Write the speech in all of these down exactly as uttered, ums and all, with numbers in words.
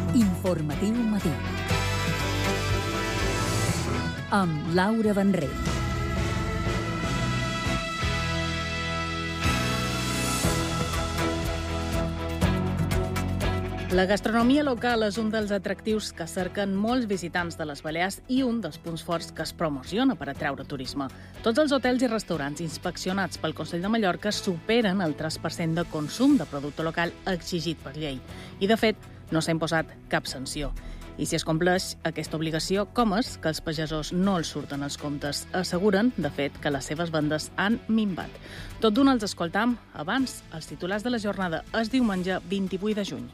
Informatiu Matí. Amb Laura Vendrell. La gastronomia local és un dels atractius que cerquen molts visitants de les Balears i un dels punts forts que es promociona per atraure turisme. Tots els hotels i restaurants inspeccionats pel Consell de Mallorca superen el tres per cent de consum de producte local exigit per llei. I, de fet, no s'ha imposat cap sanció. I si es compleix aquesta obligació, com és que els pagesos no els surten els comptes? Asseguren, de fet, que les seves vendes han minvat. Tot d'una els escoltam abans, els titulars de la jornada, és diumenge vint-i-vuit de juny.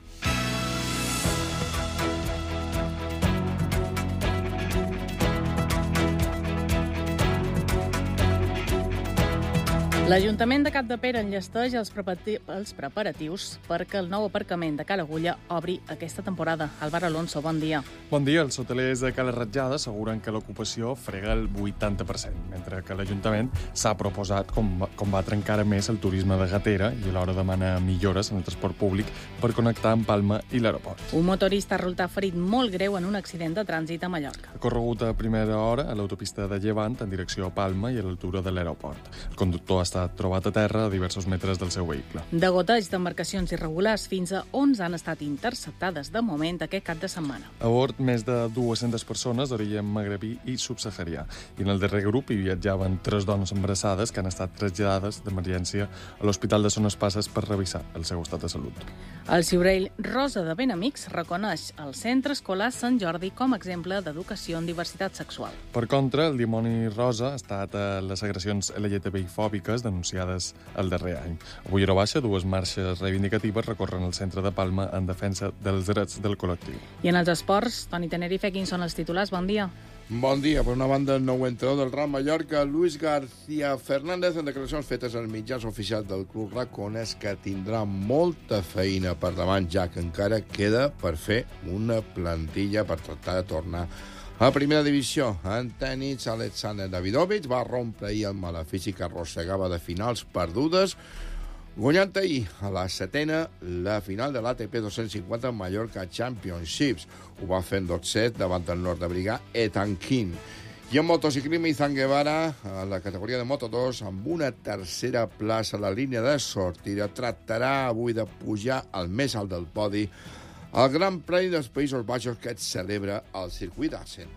L'Ajuntament de Capdepera enllesteix els preparatius perquè el nou aparcament de Cala Agulla obri aquesta temporada. Álvaro Alonso, bon dia. Bon dia. Els hotelers de Cala Ratjada asseguren que l'ocupació frega el vuitanta per cent, mentre que l'Ajuntament s'ha proposat combatre encara més el turisme de gatera i alhora demana millores en el transport públic per connectar amb Palma i l'aeroport. Un motorista ha resultat ferit molt greu en un accident de trànsit a Mallorca. Ha corregut a primera hora a l'autopista de Llevant en direcció a Palma i a l'altura de l'aeroport. El conductor ha estat trobat a terra a diversos metres del seu vehicle. Degoteig d'embarcacions irregulars, fins a onze han estat interceptades de moment aquest cap de setmana. A bord, més de dues-centes persones d'origen magrebí i subsaharià. I en el darrer grup hi viatjaven tres dones embarassades que han estat traslladades d'emergència a l'Hospital de Son Espases per revisar el seu estat de salut. El Ciurell Rosa de Benamics reconeix el Centre Escolar Sant Jordi com a exemple d'educació en diversitat sexual. Per contra, el dimoni rosa ha estat a les agressions L G T B I-fòbiques denunciades el darrer any. Avui a Baixa, dues marxes reivindicatives recorren el centre de Palma en defensa dels drets del col·lectiu. I en els esports, Toni Tenerife, quins són els titulars? Bon dia. Bon dia. Per una banda, el nou entrenador del Real Mallorca, Luis García Fernández, en declaracions fetes als mitjans oficials del club, reconeix que tindrà molta feina per davant, ja que encara queda per fer una plantilla per tractar de tornar a primera divisió. En tenis, Alexander Davidovich va rompre ahir el malefici que arrossegava de finals perdudes, guanyant ahir a la setena la final de l'A T P dos-cents cinquanta Mallorca Championships. Ho va fer en dos set davant el nord-americà Ethan King. I en motociclisme, Izan Guevara, a la categoria de Moto dos, amb una tercera plaça a la línia de sortida, tractarà avui de pujar al més alt del podi al Gran Premi dels Països Baixos que es celebra al circuit d'Assen.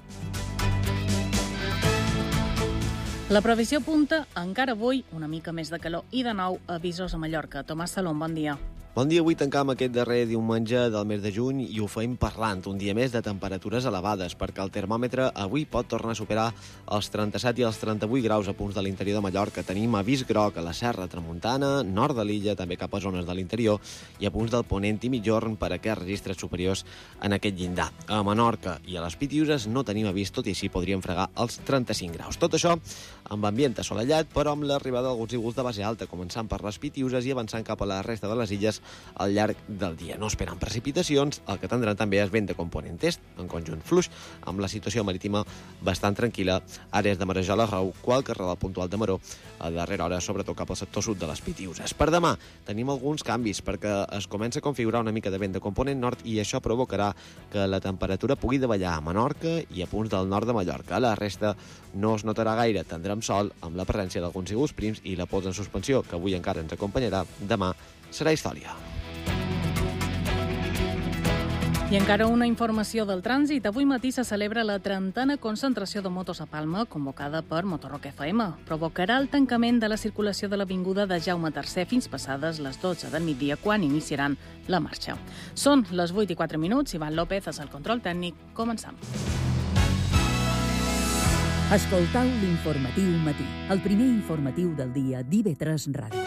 La previsió apunta encara avui una mica més de calor i de nou avisos a Mallorca. Tomàs Salom, bon dia. Bon dia, avui tancam aquest darrer diumenge del mes de juny i ho feim parlant un dia més de temperatures elevades, perquè el termòmetre avui pot tornar a superar els trenta-set i els trenta-vuit graus a punts de l'interior de Mallorca. Tenim avís groc a la Serra Tramuntana, nord de l'illa, també cap a zones de l'interior, i a punts del Ponent i Migjorn per a aquests registres superiors en aquest llindar. A Menorca i a les Pitiüses no tenim avís, tot i així podríem fregar els trenta-cinc graus. Tot això amb ambient assolellat, però amb l'arribada d'alguns núvols de base alta, començant per les Pitiüses i avançant cap a la resta de les illes al llarg del dia. No esperen precipitacions, el que tindran també és vent de component est, en conjunt fluix, amb la situació marítima bastant tranquil·la, àrees de Marejola, Rau, qualque carrer del puntual de Maró, a darrera hora, sobretot cap al sector sud de les Pitiüses. Per demà tenim alguns canvis, perquè es comença a configurar una mica de vent de component nord i això provocarà que la temperatura pugui davallar a Menorca i a punts del nord de Mallorca. A la resta no es notarà gaire, tindrem sol amb la presència d'alguns núvols prims i la pols en suspensió, que avui encara ens acompanyarà, demà serà història. I encara una informació del trànsit. Avui matí se celebra la trentena concentració de motos a Palma, convocada per Motorrock F M. Provocarà el tancament de la circulació de l'avinguda de Jaume tercer fins passades les dotze del migdia, quan iniciaran la marxa. Són les vuit i quatre minuts. Ivan López és el control tècnic. Començam. Escoltau l'informatiu matí, el primer informatiu del dia d'I V tres Ràdio.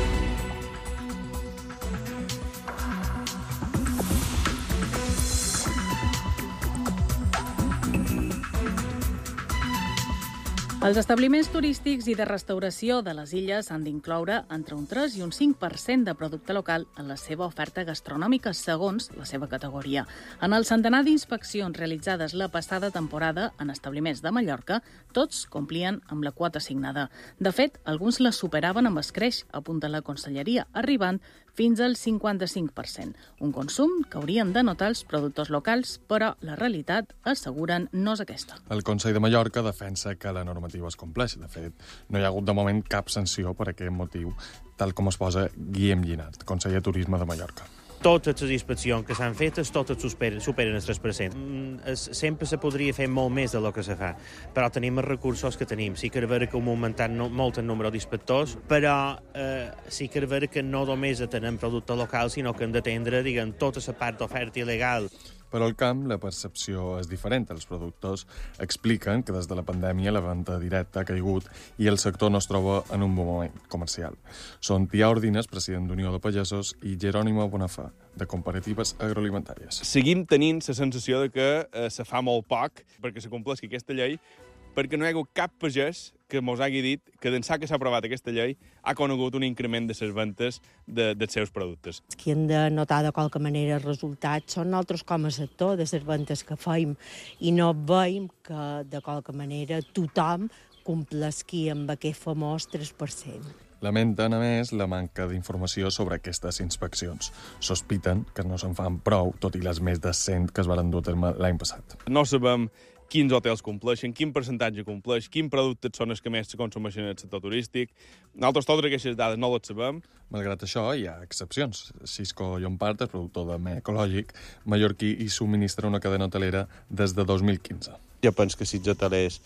Els establiments turístics i de restauració de les illes han d'incloure entre un tres i un cinc per cent de producte local en la seva oferta gastronòmica, segons la seva categoria. En el centenar d'inspeccions realitzades la passada temporada en establiments de Mallorca, tots complien amb la quota assignada. De fet, alguns la superaven amb escreix, apunta la Conselleria, arribant fins al cinquanta-cinc per cent, un consum que haurien de notar els productors locals, però la realitat, asseguren, no és aquesta. El Consell de Mallorca defensa que la normativa es compleix. De fet, no hi ha hagut de moment cap sanció per aquest motiu, tal com es posa Guillem Llinart, conseller de Turisme de Mallorca. Totes les inspeccions que s'han fetes, totes superen, superen el tres per cent. Mm, es, sempre se podria fer molt més del que se fa, però tenim els recursos que tenim. Sí que és vera que hem augmentat no, molt el nombre d'inspectors, però eh, sí que és vera que no només tenim producte local, sinó que hem d'atendre, diguem, tota la part d'oferta il·legal. Però al camp la percepció és diferent. Els productors expliquen que des de la pandèmia la venda directa ha caigut i el sector no es troba en un bon moment comercial. Són Tia Ordines, president d'Unió de Pagesos, i Jerònimo Bonafà, de Comparatives Agroalimentàries. Seguim tenint la sensació de que eh, se fa molt poc perquè se compleixi aquesta llei, perquè no hi ha hagut cap pagès que mos hagi dit que d'ençà que s'ha aprovat aquesta llei ha conegut un increment de les ventes de, dels seus productes. Qui hem de notar de qualque manera els resultats són nosaltres com a sector de les ventes que fem i no veiem que de qualque manera tothom complesqui amb aquest famós tres per cent. Lamenten, a més, la manca d'informació sobre aquestes inspeccions. Sospiten que no se'n fan prou, tot i les més de cent que es van dur a terme l'any passat. No sabem quins hotels compleixen, quin percentatge compleix, quins productes són els que més se consumeixen en el sector turístic. Nosaltres totes aquestes dades no les sabem. Malgrat això, hi ha excepcions. Cisco Llompart, el productor de me ecològic mallorquí, i subministra una cadena hotelera des de dos mil quinze. Jo penso que si els hotelers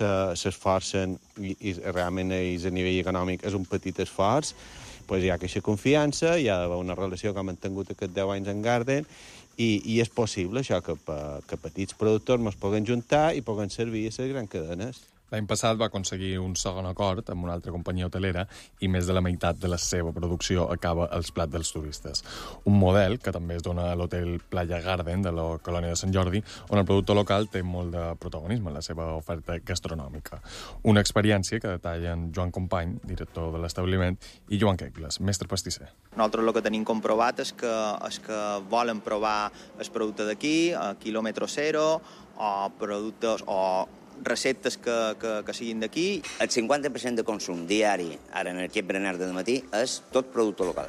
s'esforcen i, i realment a nivell econòmic és un petit esforç, doncs hi ha aquesta confiança, hi ha una relació que hem tingut aquests deu anys en Garden, i, i és possible això que, que petits productors ens puguen juntar i puguen servir a les grans cadenes. L'any passat va aconseguir un segon acord amb una altra companyia hotelera i més de la meitat de la seva producció acaba als plats dels turistes. Un model que també es dona a l'hotel Playa Garden de la colònia de Sant Jordi, on el productor local té molt de protagonisme en la seva oferta gastronòmica. Una experiència que detallen Joan Company, director de l'establiment, i Joan Quecles, mestre pastisser. Nosaltres el que tenim comprovat és que, és que volen provar el producte d'aquí, a quilòmetre zero, o productes o receptes que, que, que siguin d'aquí. El cinquanta per cent de consum diari, ara en aquest berenar de matí, és tot producte local.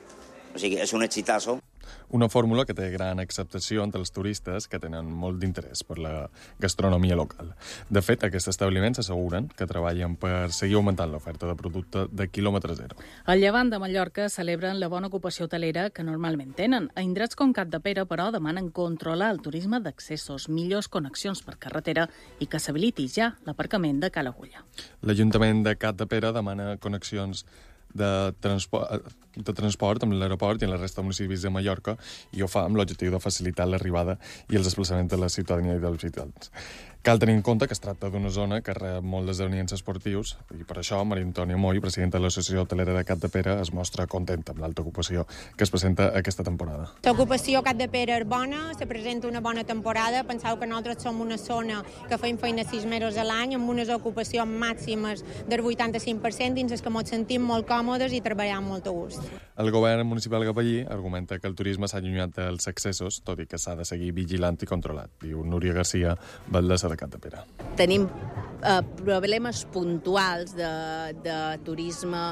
O sigui, és un exitazo. Una fórmula que té gran acceptació entre els turistes que tenen molt d'interès per la gastronomia local. De fet, aquests establiments asseguren que treballen per seguir augmentant l'oferta de producte de quilòmetre zero. Al llevant de Mallorca celebren la bona ocupació hotelera que normalment tenen. A indrets com Capdepera, però, demanen controlar el turisme d'accessos, millors connexions per carretera i que s'habiliti ja l'aparcament de Cala Agulla. L'Ajuntament de Capdepera demana connexions de transport, de transport amb l'aeroport i en la resta de municipis de Mallorca i ho fa amb l'objectiu de facilitar l'arribada i els desplaçaments de la ciutadania i dels visitants. Cal tenir en compte que es tracta d'una zona que rep molt d'esdeveniments esportius i per això Maria Antònia Moy, presidenta de l'Associació Hotelera de Capdepera, es mostra contenta amb l'alta ocupació que es presenta aquesta temporada. L'ocupació a Capdepera és bona, se presenta una bona temporada. Penseu que nosaltres som una zona que fem feina sis mesos a l'any amb unes ocupacions màximes del vuitanta-cinc per cent dins les que ens sentim molt còmodes i treballem molt a gust. El govern municipal gavellí argumenta que el turisme s'ha allunyat dels accessos, tot i que s'ha de seguir vigilant i controlat, diu Núria Garcia, batllessa de Capdepera. Tenim eh, problemes puntuals de, de turisme,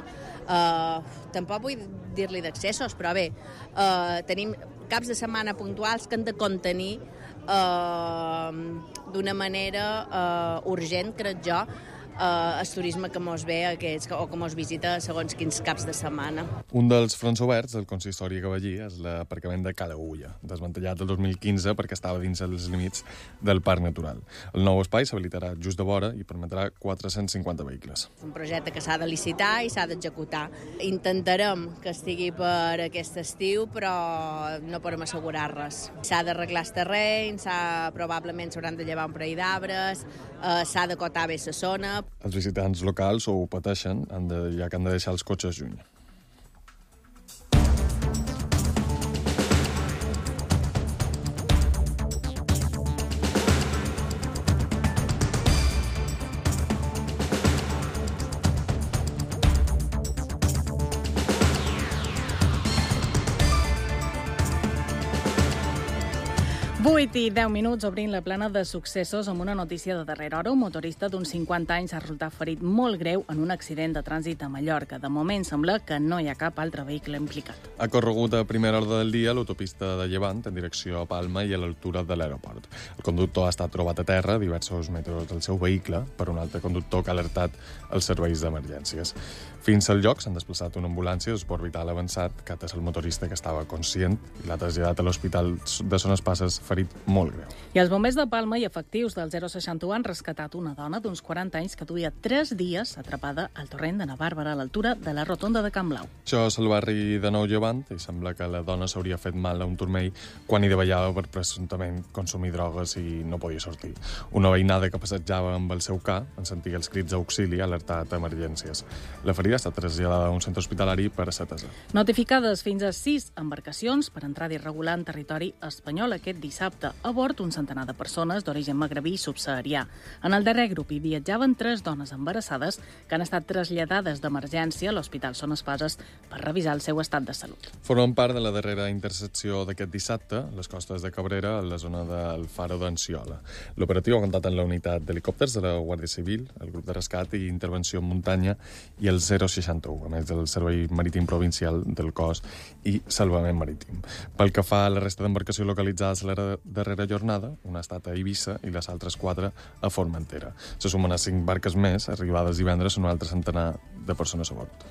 eh, tampoc vull dir-li d'accessos, però bé, eh, tenim caps de setmana puntuals que han de contenir eh, d'una manera eh, urgent, crec jo, Uh, el turisme que mos ve aquests, o que mos visita segons quins caps de setmana. Un dels fronts oberts del consistori gavellí és l'aparcament de Cala Agulla, desmantellat el dos mil quinze perquè estava dins els límits del parc natural. El nou espai s'habilitarà just de vora i permetrà quatre-cents cinquanta vehicles. Un projecte que s'ha de licitar i s'ha d'executar. Intentarem que estigui per aquest estiu, però no podem assegurar res. S'ha d'arreglar el terreny, probablement s'hauran de llevar un parell d'arbres, eh, s'ha d'acotar bé la zona. Els visitants locals ho pateixen, han de, ja que han de deixar els cotxes lluny. vuit i deu minuts, obrint la plana de successos amb una notícia de darrera hora. Un motorista d'uns cinquanta anys ha resultat ferit molt greu en un accident de trànsit a Mallorca. De moment sembla que no hi ha cap altre vehicle implicat. Ha corregut a primera hora del dia l'autopista de Llevant en direcció a Palma i a l'altura de l'aeroport. El conductor ha estat trobat a terra a diversos metres del seu vehicle per un altre conductor que ha alertat els serveis d'emergències. Fins al lloc s'han desplaçat una ambulància de suport vital avançat que ha atès el motorista, que estava conscient, i l'ha traslladat a l'hospital de Son Espases ferit molt greu. I els bombers de Palma i efectius del zero seixanta u han rescatat una dona d'uns quaranta anys que duia tres dies atrapada al torrent de Na Bàrbara a l'altura de la rotonda de Can Blau. Això és el barri de Nou Llevant i sembla que la dona s'hauria fet mal a un turmell quan hi davallava per presumptament consumir drogues i no podia sortir. Una veïnada que passejava amb el seu ca en sentir els crits d'auxili ha alertat emergències. La ferida ha estat traslladada a un centre hospitalari per a ser atesa. Notificades fins a sis embarcacions per entrada irregular en territori espanyol aquest dissabte. A bord, un centenar de persones d'origen magrebí i subsaharià. En el darrer grup hi viatjaven tres dones embarassades que han estat traslladades d'emergència a l'Hospital Son Espases per revisar el seu estat de salut. Formen part de la darrera intersecció d'aquest dissabte, les costes de Cabrera, a la zona del Faro d'Anciola. L'operatiu ha comptat amb la unitat d'helicòpters de la Guàrdia Civil, el grup de rescat i intervenció en muntanya i el zero seixanta u, a més del Servei Marítim Provincial del Cos i Salvament Marítim. Pel que fa a la resta d'embarcació localitzades a la darrera jornada, una ha estat a Eivissa i les altres quatre a Formentera. Se sumen a cinc barques més, arribades divendres un altre centenar de persones a bord.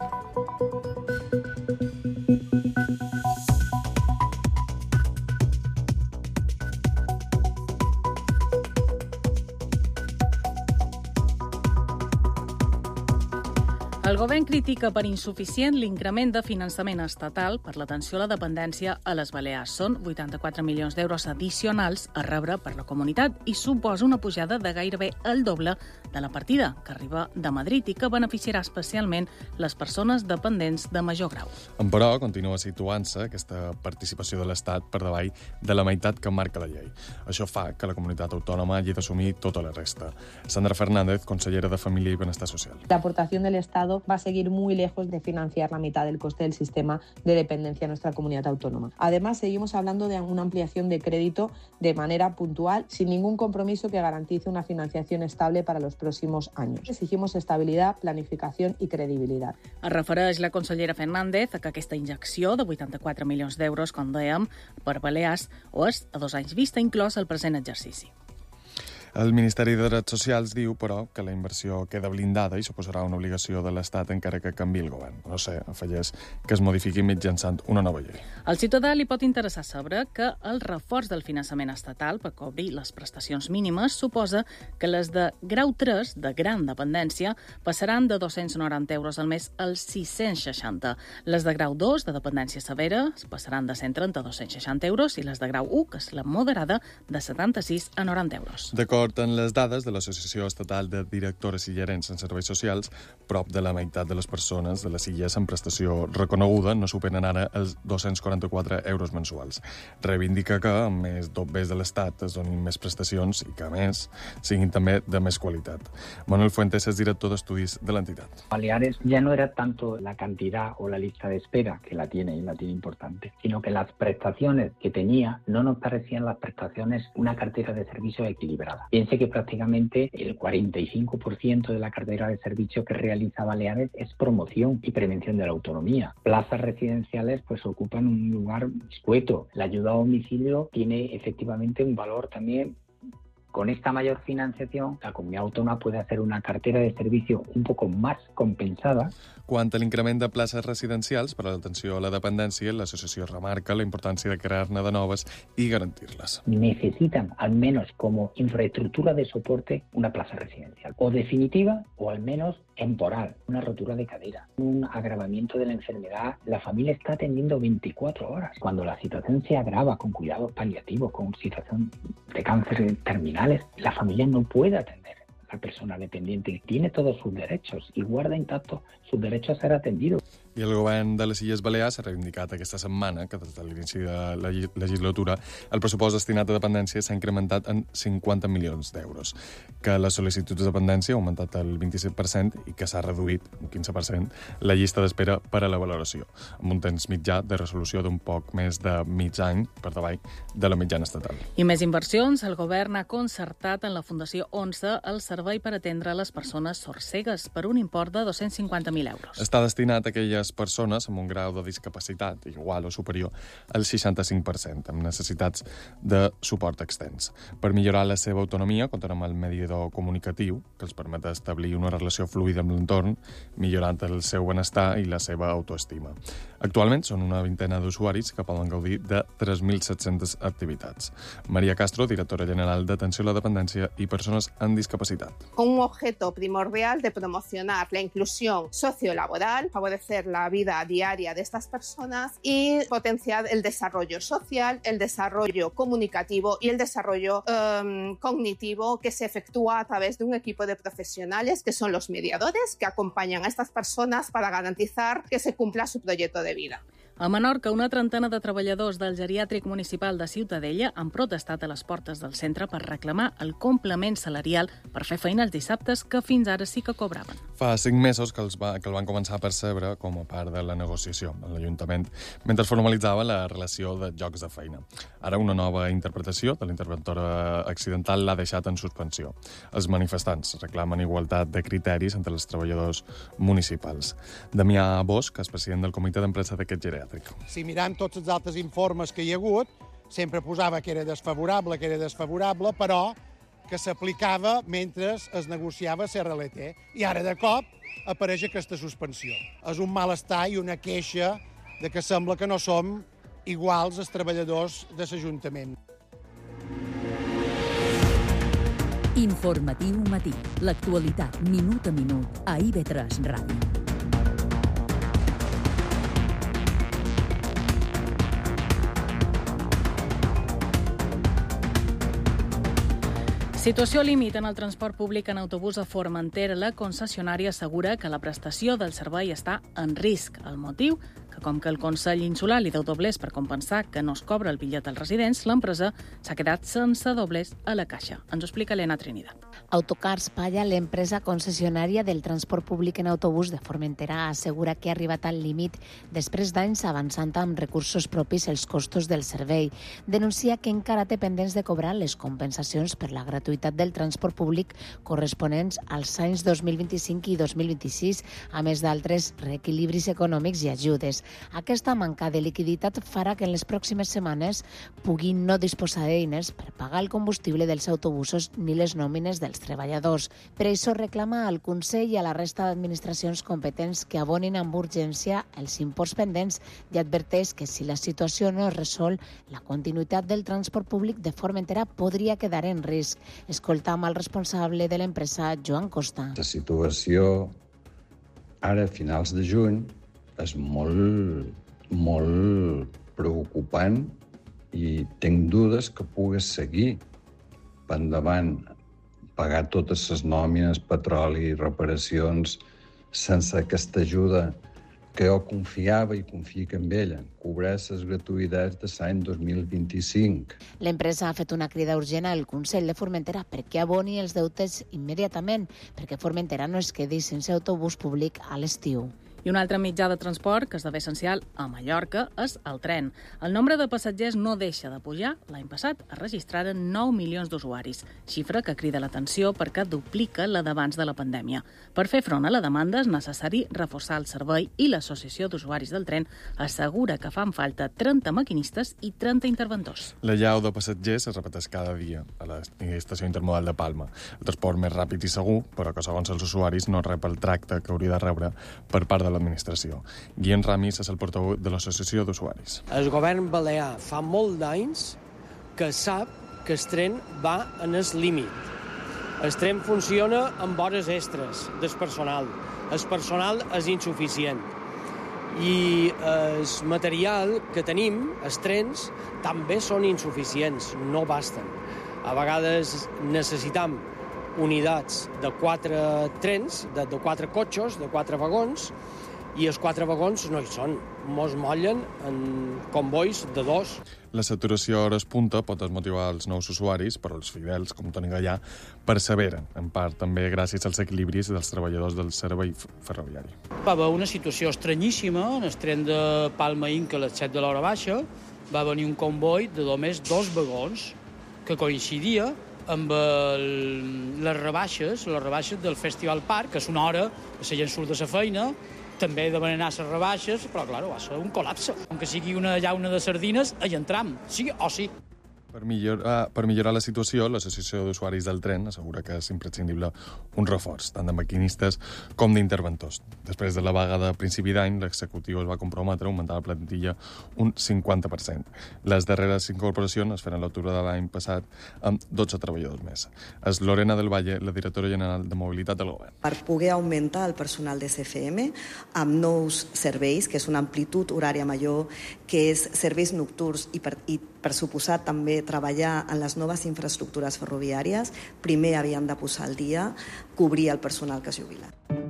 El govern critica per insuficient l'increment de finançament estatal per l'atenció a la dependència a les Balears. Són vuitanta-quatre milions d'euros addicionals a rebre per la comunitat i suposa una pujada de gairebé el doble de la partida que arriba de Madrid i que beneficiarà especialment les persones dependents de major grau. Però continua situant-se aquesta participació de l'Estat per davall de la meitat que marca la llei. Això fa que la comunitat autònoma hagi d'assumir tota la resta. Sandra Fernández, consellera de Família i Benestar Social. La aportación del Estado va a seguir muy lejos de financiar la mitad del coste del sistema de dependencia en nuestra comunidad autónoma. Además, seguimos hablando de una ampliación de crédito de manera puntual, sin ningún compromiso que garantice una financiación estable para los próximos años. Exigimos estabilidad, planificación y credibilidad. Es refereix la consellera Fernández a que aquesta injecció de vuitanta-quatre milions d'euros, com dèiem, per Balears, o és a dos anys vista, inclòs el present exercici. El Ministeri de Drets Socials diu, però, que la inversió queda blindada i suposarà una obligació de l'Estat encara que canvi el govern. No sé, afegeix que es modifiqui mitjançant una nova llei. Al ciutadà li pot interessar saber que el reforç del finançament estatal per cobrir les prestacions mínimes suposa que les de grau tres, de gran dependència, passaran de dos-cents noranta euros al mes als sis-cents seixanta. Les de grau dos, de dependència severa, passaran de cent trenta a dos-cents seixanta euros i les de grau u, que és la moderada, de setanta-sis a noranta euros. D'acord amb les dades de l'Associació Estatal de Directores i Gerents en Serveis Socials, prop de la meitat de les persones de les illes en prestació reconeguda no superen ara els dos-cents quaranta-quatre euros mensuals. Reivindica que, amb més dobbers de l'Estat, es donin més prestacions i que, a més, siguin també de més qualitat. Manuel Fuentes és director d'estudis de l'entitat. Baleares ya no era tanto la cantidad o la lista de espera, que la tiene y la tiene importante, sino que las prestaciones que tenía no nos parecían las prestaciones una cartera de servicios equilibrada. Piense que prácticamente el cuarenta y cinco por ciento de la cartera de servicios que realiza Baleares es promoción y prevención de la autonomía. Plazas residenciales pues ocupan un lugar escueto. La ayuda a domicilio tiene efectivamente un valor también. Con esta mayor financiación, la comunidad autónoma puede hacer una cartera de servicio un poco más compensada. Quant a l'increment de places residencials per a l'atenció a la dependència, l'associació remarca la importància de crear-ne de noves i garantir-les. Necesitan, al menos como infraestructura de soporte, una plaza residencial. O definitiva, o al menos temporal. Una rotura de cadera, un agravamiento de la enfermedad. La familia está atendiendo veinticuatro horas. Cuando la situación se agrava con cuidados paliativos, con situación de cáncer terminales, la familia no puede atender. La persona dependiente tiene todos sus derechos y guarda intactos sus derechos a ser atendido. I el govern de les Illes Balears ha reivindicat aquesta setmana que des de l'inici de la legislatura el pressupost destinat a dependència s'ha incrementat en cinquanta milions d'euros, que les sol·licituds de dependència ha augmentat el vint-i-set per cent i que s'ha reduït un quinze per cent la llista d'espera per a la valoració, amb un temps mitjà de resolució d'un poc més de mig any per davall de la mitjana estatal. I més inversions, el govern ha concertat en la Fundació ONCE el servei per atendre les persones sordcegues per un import de dos-cents cinquanta mil euros. Està destinat a aquelles persones amb un grau de discapacitat igual o superior al seixanta-cinc per cent, amb necessitats de suport extens. Per millorar la seva autonomia, compten amb el mediador comunicatiu, que els permet establir una relació fluida amb l'entorn, millorant el seu benestar i la seva autoestima. Actualment són una vintena d'usuaris que poden gaudir de tres mil set-centes activitats. Maria Castro, directora general d'Atenció a la Dependència i Persones amb Discapacitat. Con un objeto primordial de promocionar la inclusión sociolaboral, favorecer la vida diaria de estas personas y potenciar el desarrollo social, el desarrollo comunicativo y el desarrollo um, cognitivo que se efectúa a través de un equipo de profesionales que son los mediadores que acompañan a estas personas para garantizar que se cumpla su proyecto de vida. A Menorca, una trentena de treballadors del geriàtric municipal de Ciutadella han protestat a les portes del centre per reclamar el complement salarial per fer feina els dissabtes que fins ara sí que cobraven. Fa cinc mesos que, els va, que el van començar a percebre com a part de la negociació a l'Ajuntament, mentre formalitzava la relació de llocs de feina. Ara una nova interpretació de l'interventora accidental l'ha deixat en suspensió. Els manifestants reclamen igualtat de criteris entre els treballadors municipals. Damià Bosch, que és president del comitè d'empresa d'aquest geriàtric. Si mirant tots els altres informes que hi ha hagut, sempre posava que era desfavorable, que era desfavorable, però que s'aplicava mentre es negociava C R L T. I ara, de cop, apareix aquesta suspensió. És un malestar i una queixa de que sembla que no som iguals els treballadors de l'Ajuntament. Informatiu matí. L'actualitat minut a minut a I V tres Ràdio. Situació límit en el transport públic en autobús a Formentera. La concessionària assegura que la prestació del servei està en risc. El motiu? Que com que el Consell Insular li deu doblers per compensar que no es cobra el bitllet als residents, l'empresa s'ha quedat sense doblers a la caixa. Ens ho explica Elena Trinidad. Autocars Palla, l'empresa concessionària del transport públic en autobús de Formentera, assegura que ha arribat al límit després d'anys avançant amb recursos propis els costos del servei. Denuncia que encara té pendents de cobrar les compensacions per la gratuïtat del transport públic corresponents als anys dos mil vint-i-cinc i dos mil vint-i-sis, a més d'altres reequilibris econòmics i ajudes. Aquesta manca de liquiditat farà que en les pròximes setmanes puguin no disposar d'eines per pagar el combustible dels autobusos ni les nòmines dels treballadors. Per això reclama al Consell i a la resta d'administracions competents que abonin amb urgència els imports pendents i adverteix que si la situació no es resol, la continuïtat del transport públic de Formentera podria quedar en risc. Escoltam al responsable de l'empresa, Joan Costa. La situació ara, a finals de juny, és molt, molt preocupant i tinc dudes que pugues seguir per endavant, pagar totes les nòmines, petroli, reparacions, sense aquesta ajuda que jo confiava i confio en ella, cobrar les gratuïtats de l'any dos mil vint-i-cinc. L'empresa ha fet una crida urgent al Consell de Formentera perquè aboni els deutes immediatament, perquè Formentera no es quedi sense autobús públic a l'estiu. I un altre mitjà de transport que esdevé essencial a Mallorca és el tren. El nombre de passatgers no deixa de pujar. L'any passat es registraren nou milions d'usuaris, xifra que crida l'atenció perquè duplica la d'abans de la pandèmia. Per fer front a la demanda és necessari reforçar el servei i l'Associació d'Usuaris del Tren assegura que fan falta trenta maquinistes i trenta interventors. La llau de passatgers es repeteix cada dia a l'estació intermodal de Palma. El transport més ràpid i segur, però que segons els usuaris no rep el tracte que hauria de rebre per part de l'administració. Guillem Ramis és el portaveu de l'Associació d'Usuaris. El govern balear fa molt d'anys que sap que el tren va en el límit. El tren funciona amb hores extres del personal. El personal és insuficient. I el material que tenim, els trens, també són insuficients, no basten. A vegades necessitam unitats de quatre trens, de, de quatre cotxes, de quatre vagons, i els quatre vagons no hi són. Mos mollen en convois de dos. La saturació a hores punta pot desmotivar els nous usuaris, però els fidels, com Toni Gallà, perseveren, en part també gràcies als equilibris dels treballadors del servei ferroviari. Va haver una situació estranyíssima en el tren de Palma Inca a les set de l'hora baixa. Va venir un comboi de només dos vagons que coincidia amb el, les rebaixes, les rebaixes del Festival Park, que és una hora que la gent surt de la feina, també demanen anar a les rebaixes, però, clar, va ser un col·lapse. Aunque sigui una llauna de sardines, hi entram, sí o sí. Per millorar, per millorar la situació, l'Associació d'Usuaris del Tren assegura que és imprescindible un reforç, tant de maquinistes com d'interventors. Després de la vaga de principi d'any, l'executiu es va comprometre a augmentar la plantilla un cinquanta per cent. Les darreres incorporacions es feren a l'octubre de l'any passat amb dotze treballadors més. És Lorena del Valle, la directora general de Mobilitat del Govern. Per poder augmentar el personal de C F M amb nous serveis, que és una amplitud horària major, que és serveis nocturns i per, i per suposat també treballar en les noves infraestructures ferroviàries, primer havien de posar al dia cobrir el personal que es jubila.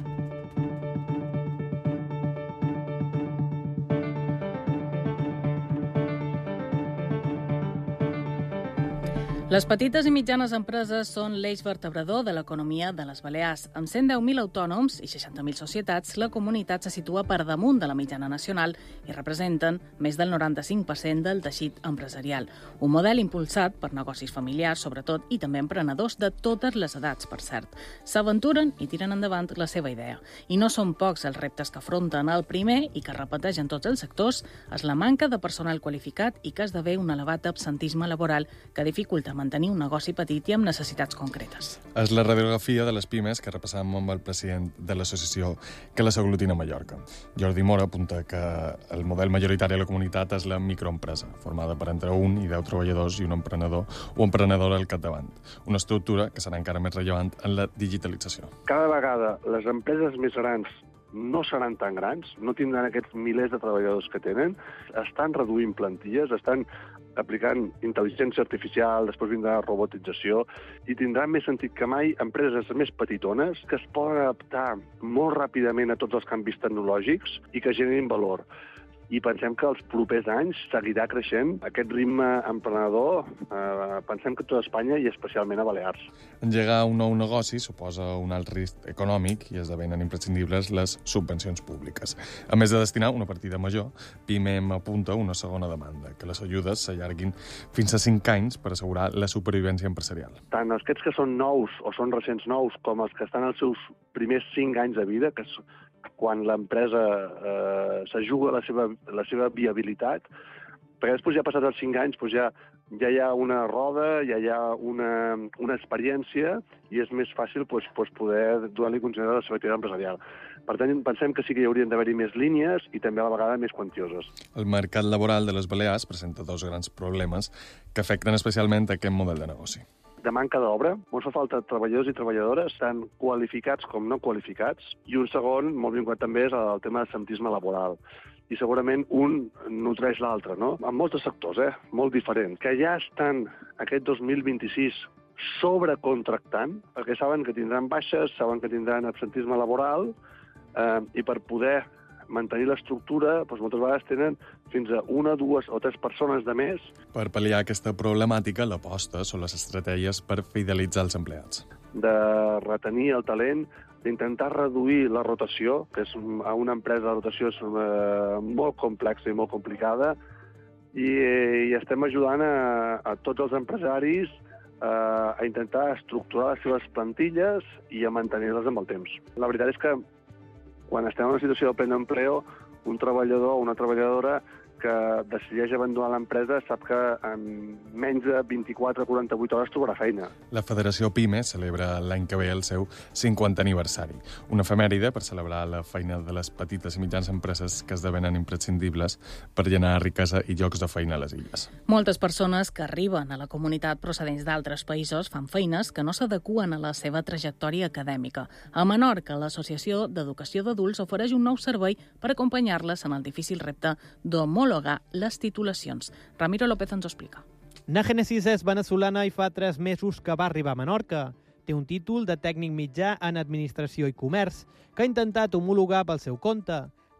Les petites i mitjanes empreses són l'eix vertebrador de l'economia de les Balears. Amb cent deu mil autònoms i seixanta mil societats, la comunitat se situa per damunt de la mitjana nacional i representen més del noranta-cinc per cent del teixit empresarial. Un model impulsat per negocis familiars, sobretot, i també emprenedors de totes les edats, per cert. S'aventuren i tiren endavant la seva idea. I no són pocs els reptes que afronten. El primer, i que repeteix en tots els sectors, és la manca de personal qualificat i que esdevé un elevat absentisme laboral que dificulta mantenir un negoci petit i amb necessitats concretes. És la radiografia de les pimes que repassàvem amb el president de l'associació que les aglutina a Mallorca. Jordi Mora apunta que el model majoritari de la comunitat és la microempresa, formada per entre un i deu treballadors i un emprenedor o emprenedora al capdavant. Una estructura que serà encara més rellevant en la digitalització. Cada vegada les empreses més grans no seran tan grans, no tindran aquests milers de treballadors que tenen, estan reduint plantilles, estan aplicant intel·ligència artificial, després vindrà robotització, i tindrà més sentit que mai empreses més petitones que es poden adaptar molt ràpidament a tots els canvis tecnològics i que generin valor. I pensem que els propers anys seguirà creixent aquest ritme emprenedor, eh, pensem que a tota Espanya i especialment a Balears. Engegar un nou negoci suposa un alt risc econòmic i esdevenen imprescindibles les subvencions públiques. A més de destinar una partida major, PIMEM apunta una segona demanda, que les ajudes s'allarguin fins a cinc anys per assegurar la supervivència empresarial. Tant aquests que són nous o són recents nous com els que estan als seus primers cinc anys de vida, que és quan l'empresa eh, s'ajuga la seva, la seva viabilitat, perquè després ja passats els cinc anys doncs ja, ja hi ha una roda, ja hi ha una, una experiència i és més fàcil doncs, doncs poder donar-li continuïtat a la seva activitat empresarial. Per tant, pensem que sí que hi haurien d'haver-hi més línies i també a la vegada més quantioses. El mercat laboral de les Balears presenta dos grans problemes que afecten especialment aquest model de negoci. De manca d'obra, ens fa falta treballadors i treballadores, tant qualificats com no qualificats, i un segon, molt vinculat també, és el tema de l'absentisme laboral. I segurament un nutreix l'altre, no? En molts sectors, eh? Molt diferents, que ja estan aquest dos mil vint-i-sis sobrecontractant, perquè saben que tindran baixes, saben que tindran absentisme laboral, eh, i per poder mantenir l'estructura, doncs moltes vegades tenen fins a una, dues o tres persones de més. Per pal·liar aquesta problemàtica, l'aposta són les estratègies per fidelitzar els empleats. De retenir el talent, d'intentar reduir la rotació, que és a una empresa la rotació és eh, molt complexa i molt complicada, i, i estem ajudant a, a tots els empresaris eh, a intentar estructurar les seves plantilles i a mantenir-les amb el temps. La veritat és que quan estem en una situació de pleno empleo, un treballador o una treballadora que decideix abandonar l'empresa sap que en menys de vint-i-quatre a quaranta-vuit hores trobarà feina. La Federació PIME celebra l'any que ve el seu cinquantè aniversari, una efemèride per celebrar la feina de les petites i mitjanes empreses que esdevenen imprescindibles per generar riquesa i llocs de feina a les illes. Moltes persones que arriben a la comunitat procedents d'altres països fan feines que no s'adeqüen a la seva trajectòria acadèmica. A Menorca, l'Associació d'Educació d'Adults ofereix un nou servei per acompanyar-les en el difícil repte d'homologar les titulacions. Ramiro López ens ho explica. Na Génesis és veneçolana i fa tres mesos que va arribar a Menorca. Té un títol de tècnic mitjà en Administració i Comerç, que ha intentat homologar pel seu compte.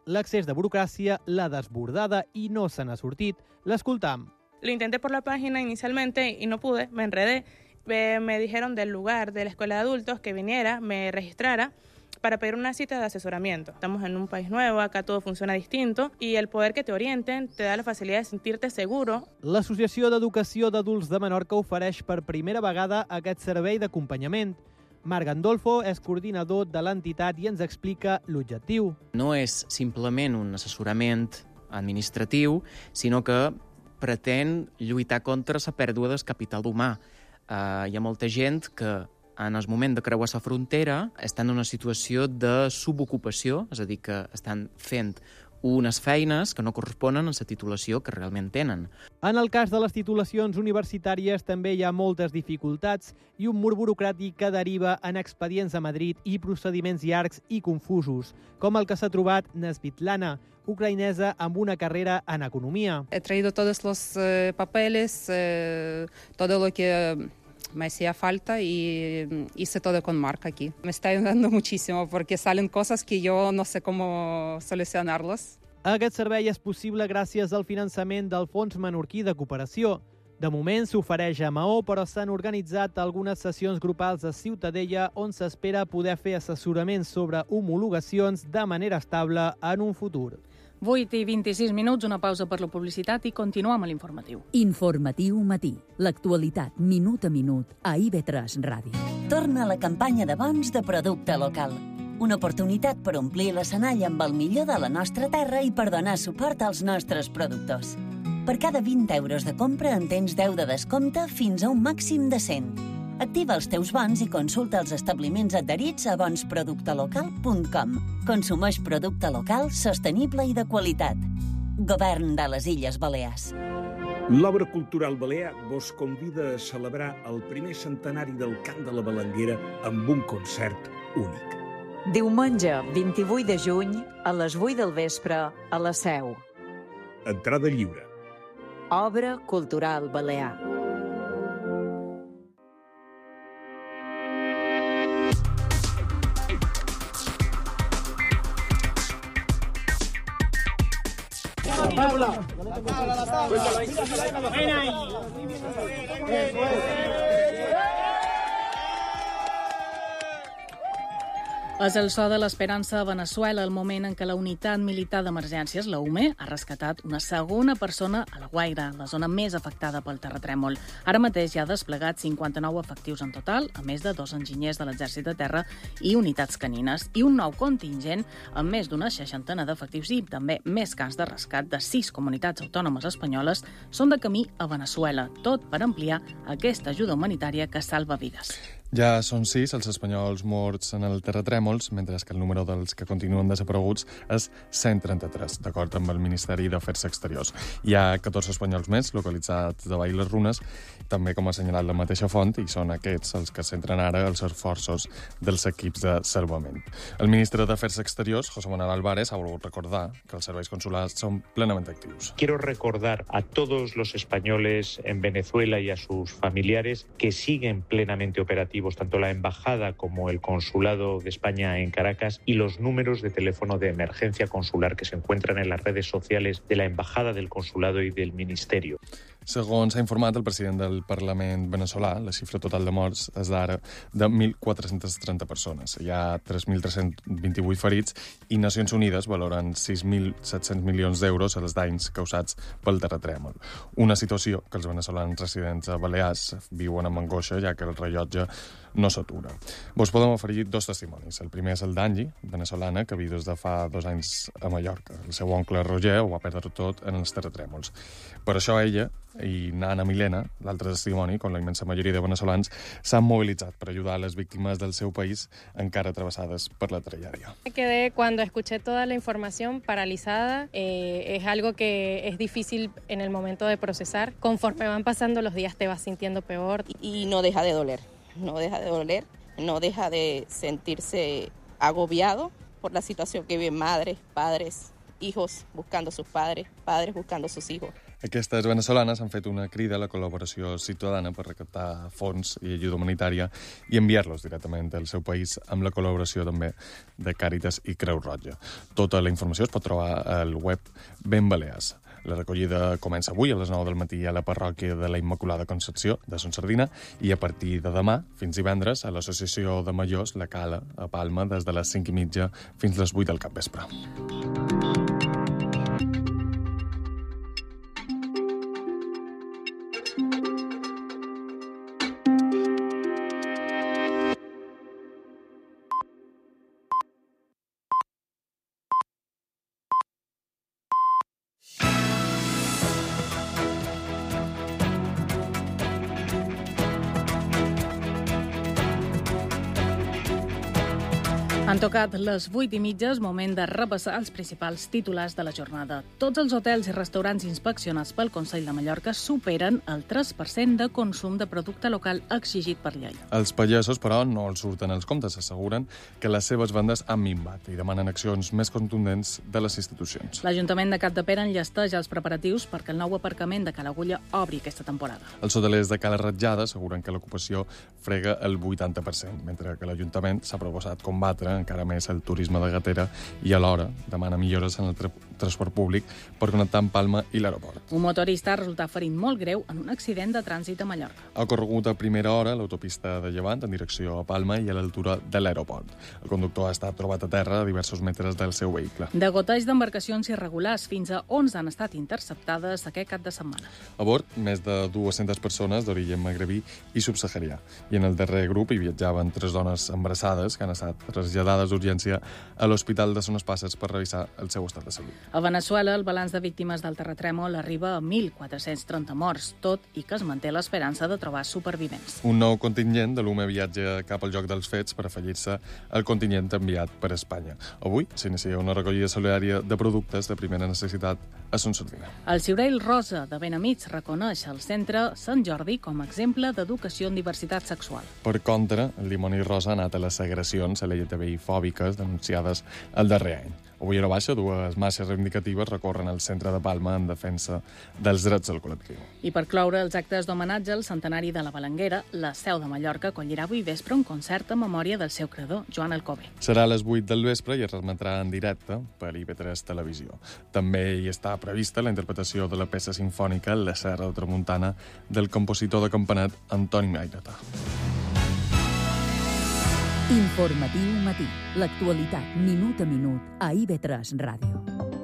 L'excés de burocràcia l'ha desbordada i no se n'ha sortit. L'escoltam. Lo intenté por la página inicialmente y no pude, me enredé. Me dijeron del lugar de la escuela de adultos que viniera, me registrara para pedir una cita de asesoramiento. Estamos en un país nuevo, acá todo funciona distinto y el poder que te orienten te da la facilidad de sentirte seguro. L'Associació d'Educació d'Adults de Menorca ofereix per primera vegada aquest servei d'acompanyament. Marc Gandolfo és coordinador de l'entitat i ens explica l'objectiu. No és simplement un assessorament administratiu, sinó que pretén lluitar contra la pèrdua del capital humà. Uh, hi ha molta gent que en el moment de creuar la frontera estan en una situació de subocupació, és a dir, que estan fent unes feines que no corresponen a la titulació que realment tenen. En el cas de les titulacions universitàries també hi ha moltes dificultats i un mur burocràtic que deriva en expedients a Madrid i procediments llargs i confusos, com el que s'ha trobat Nesvitlana, ucraïnesa amb una carrera en economia. He traído todos los eh, papeles, eh, todo lo que me hacía falta y hice todo con Marc aquí. Me está ayudando muchísimo porque salen cosas que yo no sé cómo solucionarlas. Aquest servei és possible gràcies al finançament del Fons Menorquí de Cooperació. De moment s'ofereix a Maó, però s'han organitzat algunes sessions grupals a Ciutadella on s'espera poder fer assessoraments sobre homologacions de manera estable en un futur. vuit i vint-i-sis minuts, una pausa per la publicitat i continuem amb l'informatiu. Informatiu matí. L'actualitat minut a minut a I B tres Ràdio. Torna la campanya de bons de producte local. Una oportunitat per omplir l'escenari amb el millor de la nostra terra i per donar suport als nostres productors. Per cada vint euros de compra en tens deu de descompte fins a un màxim de cent. Activa els teus bons i consulta els establiments adherits a bons producte local punt com. Consumeix producte local, sostenible i de qualitat. Govern de les Illes Balears. L'Obra Cultural Balear vos convida a celebrar el primer centenari del Cant de la Balanguera amb un concert únic. Diumenge, vint-i-vuit de juny, a les vuit del vespre, a la Seu. Entrada lliure. Obra Cultural Balear. És el so de l'esperança a Veneçuela, el moment en què la unitat militar d'emergències, la U M E, ha rescatat una segona persona a La Guaira, la zona més afectada pel terratrèmol. Ara mateix hi ha desplegat cinquanta-nou efectius en total, a més de dos enginyers de l'Exèrcit de Terra i unitats canines, i un nou contingent amb més d'una seixantena d'efectius i també més cas de rescat de sis comunitats autònomes espanyoles són de camí a Veneçuela, tot per ampliar aquesta ajuda humanitària que salva vides. Ja són sis els espanyols morts en el terratrèmols, mentre que el número dels que continuen desapareguts és cent trenta-tres, d'acord amb el Ministeri d'Afers Exteriors. Hi ha catorze espanyols més localitzats davall les runes, també com ha assenyalat la mateixa font, i són aquests els que centren ara els esforços dels equips de salvament. El ministre d'Afers Exteriors, José Manuel Álvarez, ha volgut recordar que els serveis consulars són plenament actius. Quiero recordar a todos los españoles en Venezuela y a sus familiares que siguen plenamente operativos tanto la Embajada como el Consulado de España en Caracas y los números de teléfono de emergencia consular que se encuentran en las redes sociales de la Embajada, del Consulado y del Ministerio. Segons s'ha informat el president del Parlament veneçolà, la xifra total de morts és d'ara de mil quatre-cents trenta persones. Hi ha tres mil tres-cents vint-i-vuit ferits i Nacions Unides valoren sis mil set-cents milions d'euros als danys causats pel terratrèmol. Una situació que els veneçolans residents a Balears viuen amb angoixa, ja que el rellotge no s'atura. Vos podem oferir dos testimonis. El primer és el d'Angie, veneçolana, que viu des de fa dos anys a Mallorca. El seu oncle Roger ho va perdre tot en els terratrèmols. Per això ella i Nana Milena, l'altre testimoni, com la immensa majoria de veneçolans, s'han mobilitzat per ajudar a les víctimes del seu país encara travessades per la tragèdia. Me quedé cuando escuché toda la información paralizada. Eh, es algo que es difícil en el momento de procesar. Conforme van pasando los días te vas sintiendo peor. Y no deja de doler, no deja de doler, no deja de sentirse agobiado por la situación que viven madres, padres, hijos buscando a sus padres, padres buscando a sus hijos. Aquestes venezolanes han fet una crida a la col·laboració ciutadana per recaptar fons i ajuda humanitària i enviar-los directament al seu país amb la col·laboració també de Càritas i Creu Roja. Tota la informació es pot trobar al web Ben Balears. La recollida comença avui a les nou del matí a la parròquia de la Immaculada Concepció de Son Sardina i a partir de demà fins divendres a l'Associació de Majors La Cala a Palma des de les cinc i mitja fins les vuit del capvespre. Han tocat les vuit i mitja, és moment de repassar els principals titulars de la jornada. Tots els hotels i restaurants inspeccionats pel Consell de Mallorca superen el tres per cent de consum de producte local exigit per llei. Els pagesos, però, no els surten els comptes. Asseguren que les seves vendes han minvat i demanen accions més contundents de les institucions. L'Ajuntament de Capdepera enllesteix els preparatius perquè el nou aparcament de Cala Agulla obri aquesta temporada. Els hotelers de Cala Ratjada asseguren que l'ocupació frega el vuitanta per cent, mentre que l'Ajuntament s'ha proposat combatre encara més el turisme de gatera i alhora demana millores en el tra transport públic per connectar amb Palma i l'aeroport. Un motorista ha resultat ferit molt greu en un accident de trànsit a Mallorca. Ha ocorregut a primera hora a l'autopista de Llevant en direcció a Palma i a l'altura de l'aeroport. El conductor ha estat trobat a terra a diversos metres del seu vehicle. Degoteig d'embarcacions irregulars, fins a onze han estat interceptades aquest cap de setmana. A bord, més de dues-centes persones d'origen magrebí i subsaharià. I en el darrer grup hi viatjaven tres dones embarassades que han estat traslladades d'urgència a l'Hospital de Son Espasses per revisar el seu estat de salut. A Veneçuela, el balanç de víctimes del terratrèmol arriba a mil quatre-cents trenta morts, tot i que es manté l'esperança de trobar supervivents. Un nou contingent de l'U M E viatja cap al lloc dels fets per afegir-se al contingent enviat per Espanya. Avui s'inicia una recollida solidària de productes de primera necessitat a Son Sardina. El Ciurell Rosa de Benamits reconeix el centre Sant Jordi com a exemple d'educació en diversitat sexual. Per contra, el dimoni rosa ha anat a les agressions L G T B I fòbiques denunciades el darrer any. Avui a la baixa, dues marxes reivindicatives recorren al centre de Palma en defensa dels drets del col·lectiu. I per cloure els actes d'homenatge al centenari de la Balanguera, la Seu de Mallorca acollirà avui vespre un concert en memòria del seu creador, Joan Alcover. Serà a les vuit del vespre i es remetrà en directe per I V tres Televisió. També hi està prevista la interpretació de la peça sinfònica La Serra de Tramuntana del compositor de Campanat Antoni Mairata. Informatiu matí. L'actualitat minut a minut a I V tres Ràdio.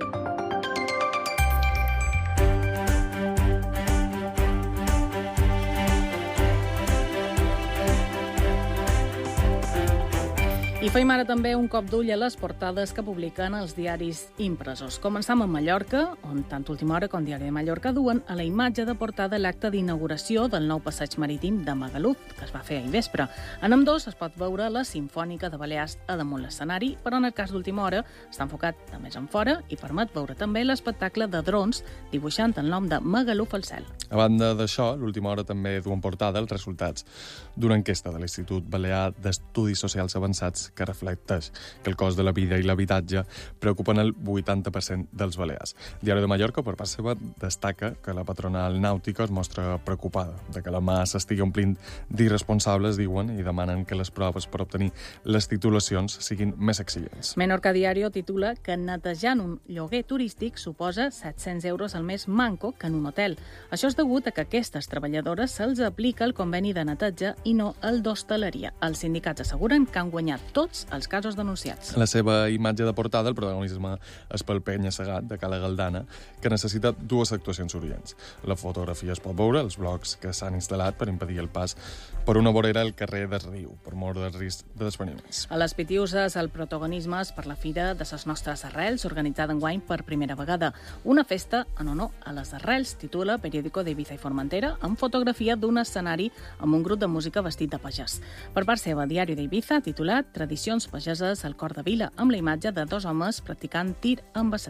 I feim ara també un cop d'ull a les portades que publiquen els diaris impresos. Començam amb Mallorca, on tant Última Hora com Diari de Mallorca duen a la imatge de portada l'acte d'inauguració del nou passeig marítim de Magaluf, que es va fer ahir vespre. En ambdós es pot veure la Simfònica de Balears a damunt l'escenari, però en el cas d'Última Hora està enfocat de més en fora i permet veure també l'espectacle de drons dibuixant el nom de Magaluf al cel. A banda d'això, l'Última Hora també du en portada els resultats d'una enquesta de l'Institut Balear d'Estudis Socials Avançats que reflecteix que el cost de la vida i l'habitatge preocupen el vuitanta per cent dels balears. Diari de Mallorca, per part seva, destaca que la patronal nàutica es mostra preocupada de que la mà s'estigui omplint d'irresponsables, diuen, i demanen que les proves per obtenir les titulacions siguin més exigents. Menorca Diario titula que netejant un lloguer turístic suposa set-cents euros al mes manco que en un hotel. Això és degut a que a aquestes treballadores se'ls aplica el conveni de neteja i no el d'hostaleria. Els sindicats asseguren que han guanyat tots els casos denunciats. En la seva imatge de portada, el protagonisme és pel penya-segat de Cala Galdana, que necessita dues actuacions urgents. La fotografia es pot veure als blocs que s'han instal·lat per impedir el pas per una vorera al carrer del Riu, per mort del risc de despeniments. A les Pitiuses, el protagonisme és per la Fira de les Nostres Arrels, organitzada enguany per primera vegada. Una festa en honor a les arrels, titula Periódico d'Ibiza i Formentera, amb fotografia d'un escenari amb un grup de música vestit de pagès. Per part seva, Diari d'Ibiza, titulat Tradicions pageses al cor de vila, amb la imatge de dos homes practicant tir amb assetge.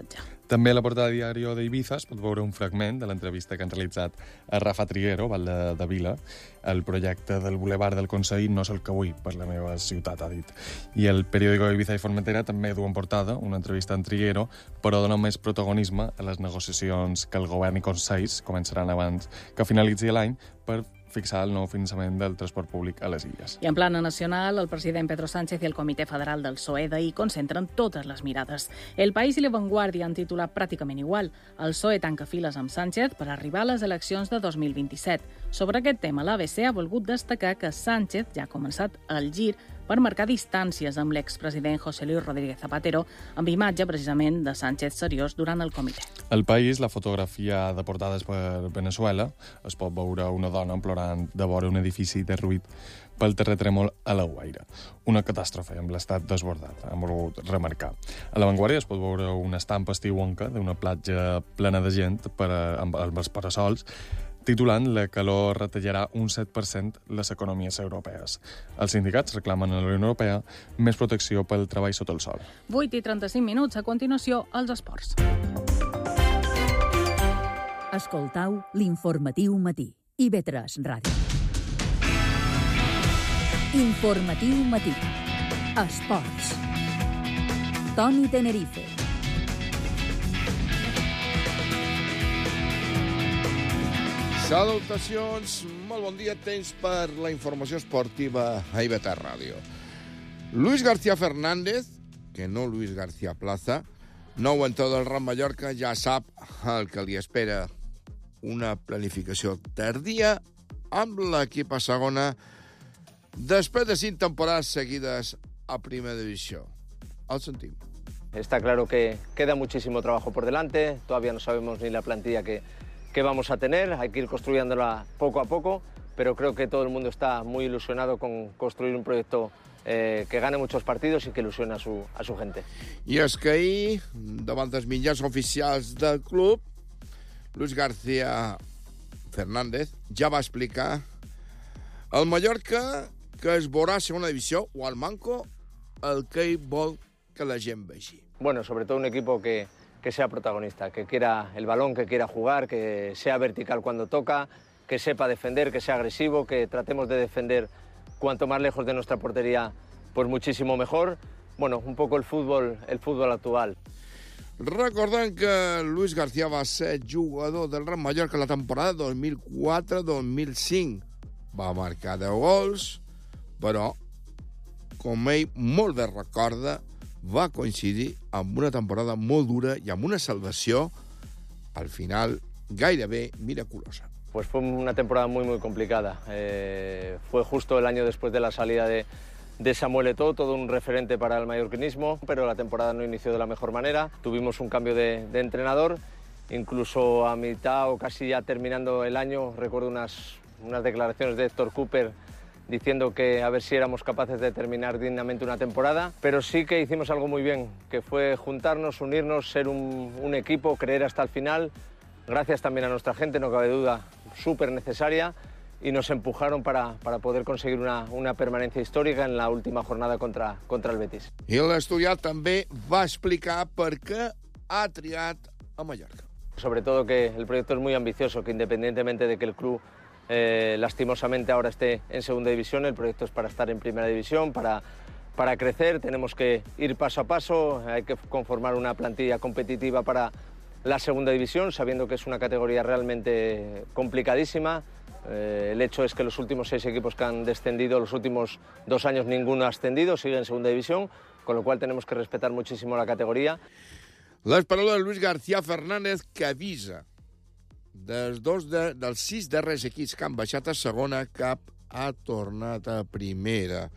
També a la portada de Diario d'Ibiza es pot veure un fragment de l'entrevista que han realitzat a Rafa Triguero, Val de, de Vila. El projecte del Boulevard del Consell no és el que vull per la meva ciutat, ha dit. I el periòdico Ibiza i Formentera també du en portada una entrevista amb Triguero, però dona més protagonisme a les negociacions que el govern i consells començaran abans que finalitzi l'any per fixar el nou finançament del transport públic a les illes. I en plana nacional, el president Pedro Sánchez i el Comitè Federal del P S O E d'ahir concentren totes les mirades. El País i La Vanguardia han titulat pràcticament igual. El P S O E tanca files amb Sánchez per arribar a les eleccions de dos mil vint-i-set. Sobre aquest tema, l'A B C ha volgut destacar que Sánchez ja ha començat el gir per marcar distàncies amb l'expresident José Luis Rodríguez Zapatero, amb imatge precisament de Sánchez seriós durant el comitè. Al País, la fotografia de portades per Venezuela, es pot veure una dona plorant de vora un edifici derruït pel terratrèmol a La Guaira. Una catàstrofe amb l'estat desbordat, han volgut remarcar. A La Vanguardia es pot veure una estampa estiuenca d'una platja plena de gent per a, amb, amb els parasols, titulant la calor retallarà un set per cent les economies europees. Els sindicats reclamen a la Unió Europea més protecció pel treball sota el sol. vuit i trenta-cinc minuts, a continuació, els esports. Escoltau l'informatiu matí. I ve tres Ràdio. Informatiu matí. Esports. Toni Tenerife. Salutacions, molt bon dia, temps per la informació esportiva a I V tres Ràdio. Luis García Fernández, que no Luis García Plaza, nou entrenador del Real Mallorca, ja sap el que li espera, una planificació tardia amb l'equip a segona després de cinc temporades seguides a primera divisió. El sentim. Está claro que queda muchísimo trabajo por delante, todavía no sabemos ni la plantilla que que vamos a tener, hay que ir construyéndola poco a poco, pero creo que todo el mundo está muy ilusionado con construir un proyecto eh, que gane muchos partidos y que ilusione a su, a su gente. I és que ahir, davant dels mitjans oficials del club, Luis García Fernández ja va explicar al Mallorca que es veurà a segona divisió o al Manco el que ell vol que la gent vegi. Bueno, sobre todo un equipo que que sea protagonista, que quiera el balón, que quiera jugar, que sea vertical cuando toca, que sepa defender, que sea agresivo, que tratemos de defender cuanto más lejos de nuestra portería, pues muchísimo mejor. Bueno, un poco el fútbol, el fútbol actual. Recordem que Luis García va ser jugador del Real Mallorca la temporada dos mil quatre dos mil cinc. Va marcar deu gols, però, com ell molt bé recorda, va coincidir amb una temporada molt dura y amb una salvació, al final, gairebé miraculosa. Pues fue una temporada muy, muy complicada. Eh, fue justo el año después de la salida de, de Samuel Eto'o, todo un referente para el mallorquinismo, pero la temporada no inició de la mejor manera. Tuvimos un cambio de, de entrenador, incluso a mitad o casi ya terminando el año, recuerdo unas, unas declaraciones de Héctor Cooper diciendo que a ver si éramos capaces de terminar dignamente una temporada, pero sí que hicimos algo muy bien, que fue juntarnos, unirnos, ser un, un equipo, creer hasta el final, gracias también a nuestra gente, no cabe duda, súper necesaria, y nos empujaron para, para poder conseguir una, una permanencia histórica en la última jornada contra, contra el Betis. I l'estudiant també va explicar per què ha triat a Mallorca. Sobre todo que el proyecto es muy ambicioso, que independientemente de que el club Eh, lastimosamente ahora esté en segunda división, el proyecto es para estar en primera división, para, para crecer, tenemos que ir paso a paso, hay que conformar una plantilla competitiva para la segunda división, sabiendo que es una categoría realmente complicadísima. Eh, el hecho es que los últimos seis equipos que han descendido, los últimos dos años ninguno ha ascendido, sigue en segunda división, con lo cual tenemos que respetar muchísimo la categoría. Les paraules de Luis García Fernández, que avisa dels, dos de, dels sis darrers equips que han baixat a segona, cap ha tornat a primera.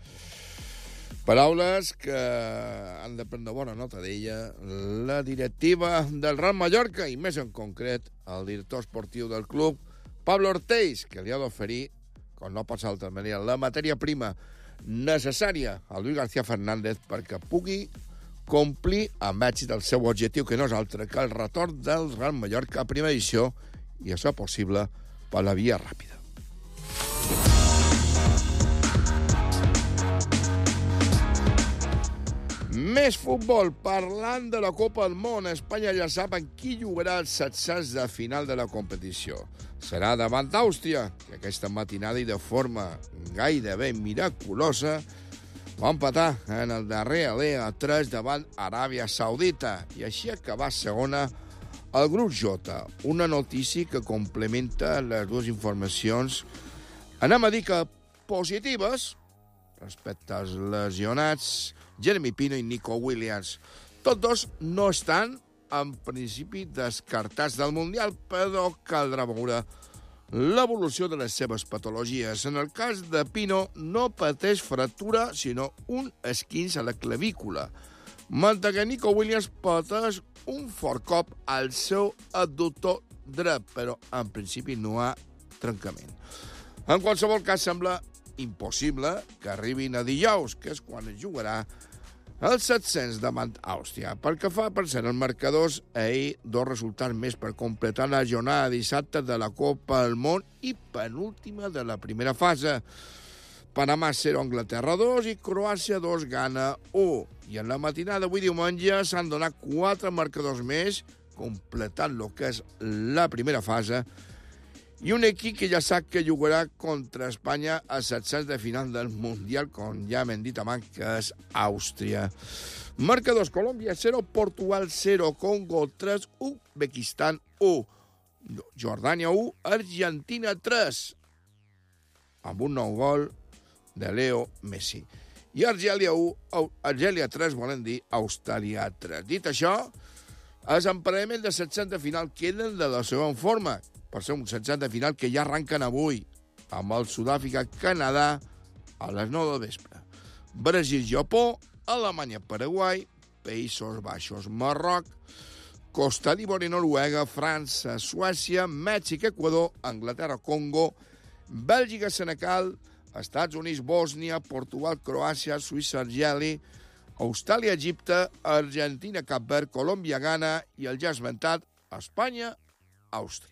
Paraules que han de prendre bona nota d'ella la directiva del Real Mallorca i més en concret el director esportiu del club, Pablo Ortells, que li ha d'oferir, com no pot ser d'altra manera, la matèria prima necessària a Luis García Fernández perquè pugui complir amb èxit el seu objectiu, que no és altre que el retorn del Real Mallorca a primera edició, i això possible per la via ràpida. Més futbol, parlant de la Copa del Món. Espanya ja sap en qui jugarà els setzents de final de la competició. Serà davant d'Àustria, que aquesta matinada i de forma gairebé miraculosa va empatar en el darrer alè a tres davant Aràbia Saudita i així acabar segona al grup J. Una notícia que complementa les dues informacions, anem a dir que positives, respecte als lesionats Jeremy Pino i Nico Williams. Tots dos no estan, en principi, descartats del Mundial, però caldrà veure l'evolució de les seves patologies. En el cas de Pino, no pateix fractura, sinó un esquinç a la clavícula, mentre que Nico Williams pateix un fort cop al seu adductor dret, però en principi no hi ha trencament. En qualsevol cas, sembla impossible que arribin a dijous, que és quan es jugarà els set-cents davant Àustria. Pel que fa, per cert, els marcadors, ahir dos resultats més per completar la jornada de dissabte de la Copa del Món i penúltima de la primera fase. Panamà zero, Anglaterra dos i Croàcia dos, Ghana u. I en la matinada d'avui diumenge s'han donat quatre marcadors més, completant el que és la primera fase, i un equip que ja sap que jugarà contra Espanya als set-cents de final del Mundial, com ja m'hem dit abans, que és Àustria. Marcadors: Colòmbia zero, Portugal zero, Congo tres, Uzbekistan u, Jordània u, Argentina tres, amb un nou gol de Leo Messi. I Argèlia u, Argèlia tres, volen dir Austràlia tres. Dit això, els emparellaments de set-cents de final queden de la segona forma, per ser un set-cents de final que ja arranquen avui, amb el Sud-àfrica-Canadà a les nou del vespre. Brasil-Japó, Alemanya-Paraguai, Països Baixos-Marroc, Costa d'Ivori, Noruega, França, Suècia, Mèxic-Equador, Anglaterra-Congo, Bèlgica-Senegal, Estats Units-Bòsnia, Portugal-Croàcia, Suïssa-Argeli, Austràlia-Egipte, Argentina-Cap-Verd, Colòmbia-Ghana i el ja esmentat Espanya-Àustria.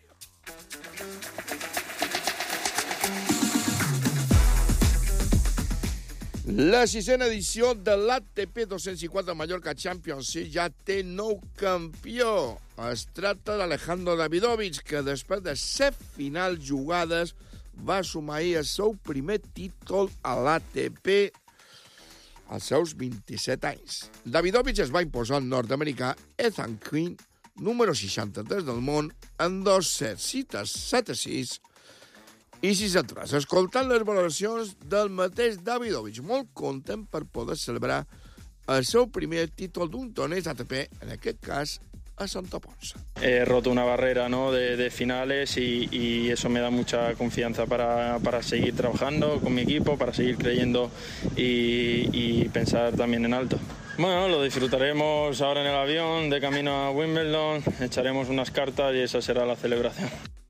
La sisena edició de l'A T P dos-cents cinquanta Mallorca Championship ja té nou campió. Es tracta d'Alejandro Davidovich, que després de set finals jugades va sumar el seu primer títol a l'A T P als seus vint-i-set anys. Davidovich es va imposar al nord-americà Ethan Quinn, número seixanta-tres del món, en dos sets, set a sis i sis a tres. Escoltant les valoracions del mateix Davidovich, molt content per poder celebrar el seu primer títol d'un torneig A T P, en aquest cas a Santa Ponsa. He roto una barrera, ¿no?, de, de finales y, y eso me da mucha confianza para, para seguir trabajando con mi equipo, para seguir creyendo y, y pensar también en alto. Bueno, lo disfrutaremos ahora en el avión, de camino a Wimbledon, echaremos unas cartas y esa será la celebración.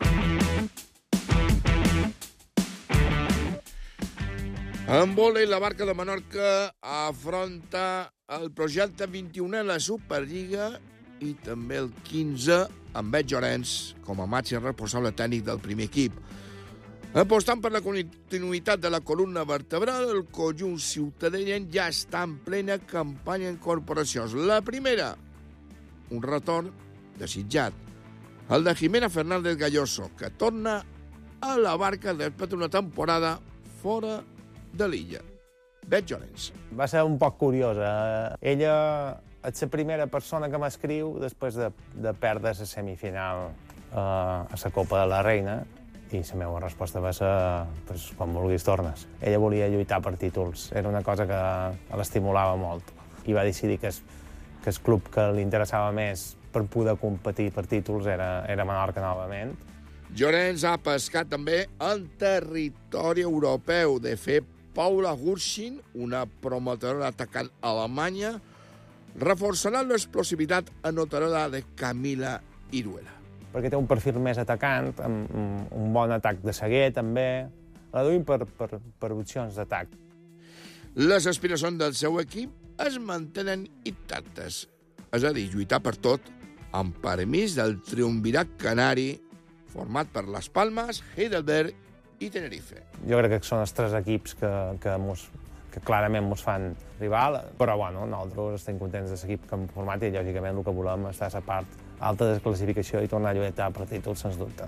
En vòlei, la Barca de Menorca afronta el projecte vint-i-u a la Superliga i també el quinze amb Ed Llorenç com a màxim responsable tècnic del primer equip. Apostant per la continuïtat de la columna vertebral, el conjunt ciutadella ja està en plena campanya d'incorporacions. La primera, un retorn desitjat, el de Jimena Fernández Galloso, que torna a la Barca després d'una temporada fora de l'illa. Ed Llorenç. Va ser un poc curiosa. Ella és la primera persona que m'escriu després de, de perdre la semifinal eh, a la Copa de la Reina, i la meva resposta va ser, pues, quan vulguis tornes. Ella volia lluitar per títols, era una cosa que l'estimulava molt. I va decidir que el, que el club que li interessava més per poder competir per títols era, era Menorca novament. Llorenç ha pescat també en territori europeu. De fet, Paula Hursin, una promotora atacant alemanya, reforçarà l'explosivitat anotadora de Camila Iruela. Perquè té un perfil més atacant, amb un bon atac de seguer, també. La duim per, per, per opcions d'atac. Les aspiracions del seu equip es mantenen intactes. És a dir, lluitar per tot, amb permís del triumvirat canari, format per Las Palmas, Heidelberg i Tenerife. Jo crec que són els tres equips que, que mos que clarament ens fan rival, però bueno, nosaltres estem contents de l'equip que hem format i lògicament el que volem és estar a la part alta de classificació i tornar a lluitar per títols, sens dubte.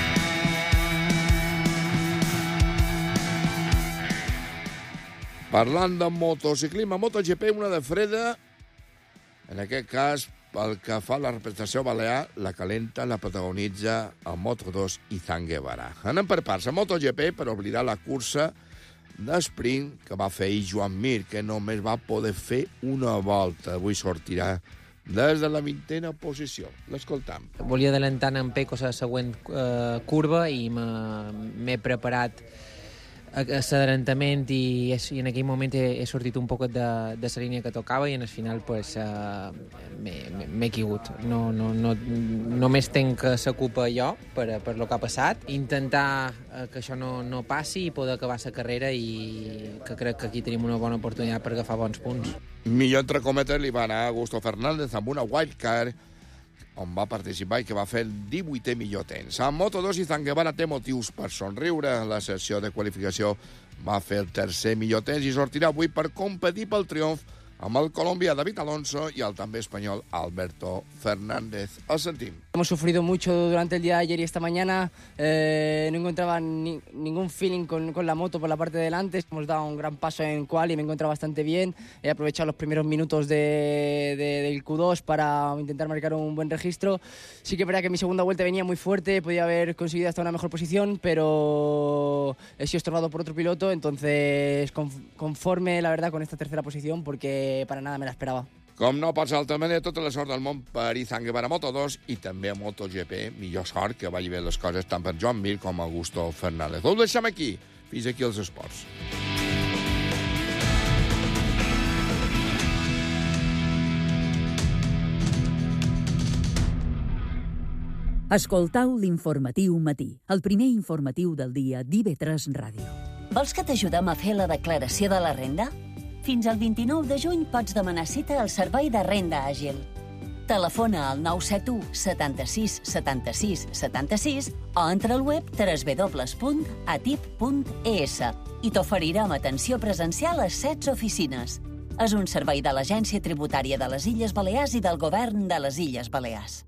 Parlant de motociclisme, MotoGP, una de freda, en aquest cas, pel que fa a la representació balear, la calenta, la protagonitza el Moto dos i Izan Guevara. Anem per parts a MotoGP per oblidar la cursa d'esprint que va fer ahir Joan Mir, que només va poder fer una volta. Avui sortirà des de la vintena posició. L'escoltam. Volia adelantar en Pecos a la següent eh, curva i m'he preparat a l'adelantament i, i en aquell moment he, he sortit un poc de, de la línia que tocava i en el final pues, uh, m'he caigut. No, no, no, només tenc la culpa jo per, per lo que ha passat. Intentar uh, que això no, no passi i poder acabar la carrera i que crec que aquí tenim una bona oportunitat per agafar bons punts. Millor entre cometes li va anar a Augusto Fernández amb una wildcard on va participar i que va fer el divuitè millor temps. A Moto dos, Izan Guevara té motius per somriure. La sessió de qualificació va fer el tercer millor temps i sortirà avui per competir pel triomf amb el colombià David Alonso y al también español Alberto Fernández. El sentim. Hemos sufrido mucho durante el día de ayer y esta mañana. Eh, no encontraba ni, ningún feeling con, con la moto por la parte de delante. Hemos dado un gran paso en quali y me encontraba bastante bien. He aprovechado los primeros minutos de, de, del Q dos para intentar marcar un buen registro. Sí que es verdad que mi segunda vuelta venía muy fuerte, podía haber conseguido hasta una mejor posición, pero he sido estorbado por otro piloto, entonces conforme, la verdad, con esta tercera posición, porque para nada me la esperaba. Com no pot ser d'altra manera, tota la sort del món per Izan Guevara a Moto dos i també a MotoGP. Millor sort, que vagi bé les coses tant per Joan Mir com Augusto Fernández. Ho deixem aquí. Fins aquí els esports. Escoltau l'informatiu matí, el primer informatiu del dia d'I V tres Ràdio. Vols que t'ajudem a fer la declaració de la renda? Fins al vint-i-nou de juny pots demanar cita al Servei de Renda Àgil. Telefona al nou set u setanta-sis setanta-sis setanta-sis o entra al web w w w punt atip punt e s i t'oferirem atenció presencial a setze oficines. És un servei de l'Agència Tributària de les Illes Balears i del Govern de les Illes Balears.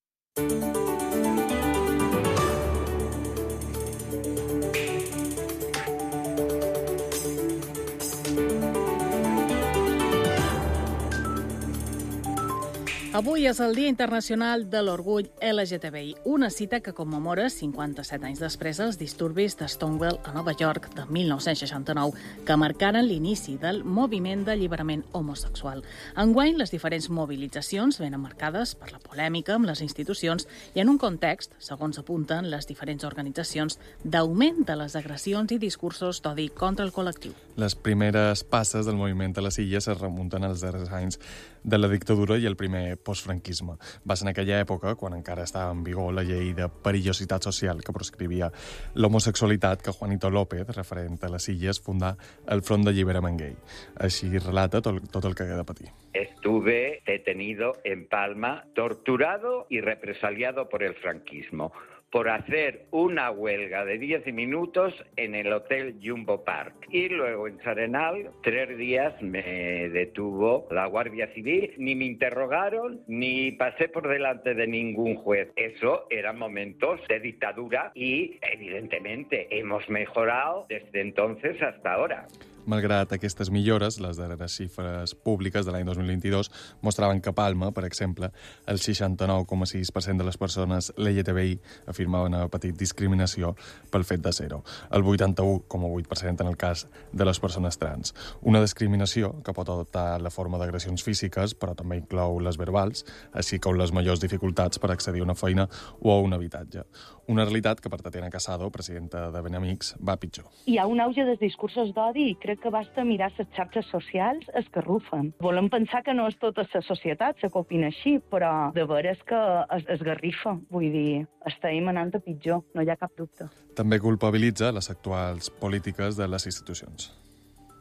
Avui és el Dia Internacional de l'Orgull L G T B I, una cita que commemora cinquanta-set anys després dels disturbis de Stonewall a Nova York de mil nou-cents seixanta-nou, que marcaren l'inici del moviment d'alliberament homosexual. Enguany, les diferents mobilitzacions venen marcades per la polèmica amb les institucions i en un context, segons apunten les diferents organitzacions, d'augment de les agressions i discursos d'odi contra el col·lectiu. Les primeres passes del moviment a les illes es remunten als darrers anys de la dictadura i el primer postfranquisme. Va ser en aquella època, quan encara estava en vigor la llei de perillositat social que proscrivia l'homosexualitat, que Juanito López, referent a les illes, fundà el Front d'Alliberament Gay. Així relata tot, tot el que hagué de patir. Estuve detenido en Palma, torturado y represaliado por el franquismo, por hacer una huelga de diez minutos en el Hotel Jumbo Park. Y luego en Sarenal, tres días me detuvo la Guardia Civil, ni me interrogaron, ni pasé por delante de ningún juez. Eso eran momentos de dictadura y, evidentemente, hemos mejorado desde entonces hasta ahora. Malgrat aquestes millores, les darreres xifres públiques de l'any dos mil vint-i-dos mostraven que a Palma, per exemple, el seixanta-nou coma sis per cent de les persones L G T B I afirmaven haver patit discriminació pel fet de ser-ho. El vuitanta-u coma vuit per cent en el cas de les persones trans. Una discriminació que pot adoptar la forma d'agressions físiques, però també inclou les verbals, així com les majors dificultats per accedir a una feina o a un habitatge. Una realitat que per Tatiana Casado, presidenta de Benamics, va pitjor. Hi ha un auge dels discursos d'odi i crec que basta mirar les xarxes socials esgarrufen. Volem pensar que no és tota la societat la que opina així, però de veres que es esgarrifa. Vull dir, estem anant a pitjor, no hi ha cap dubte. També culpabilitza les actuals polítiques de les institucions.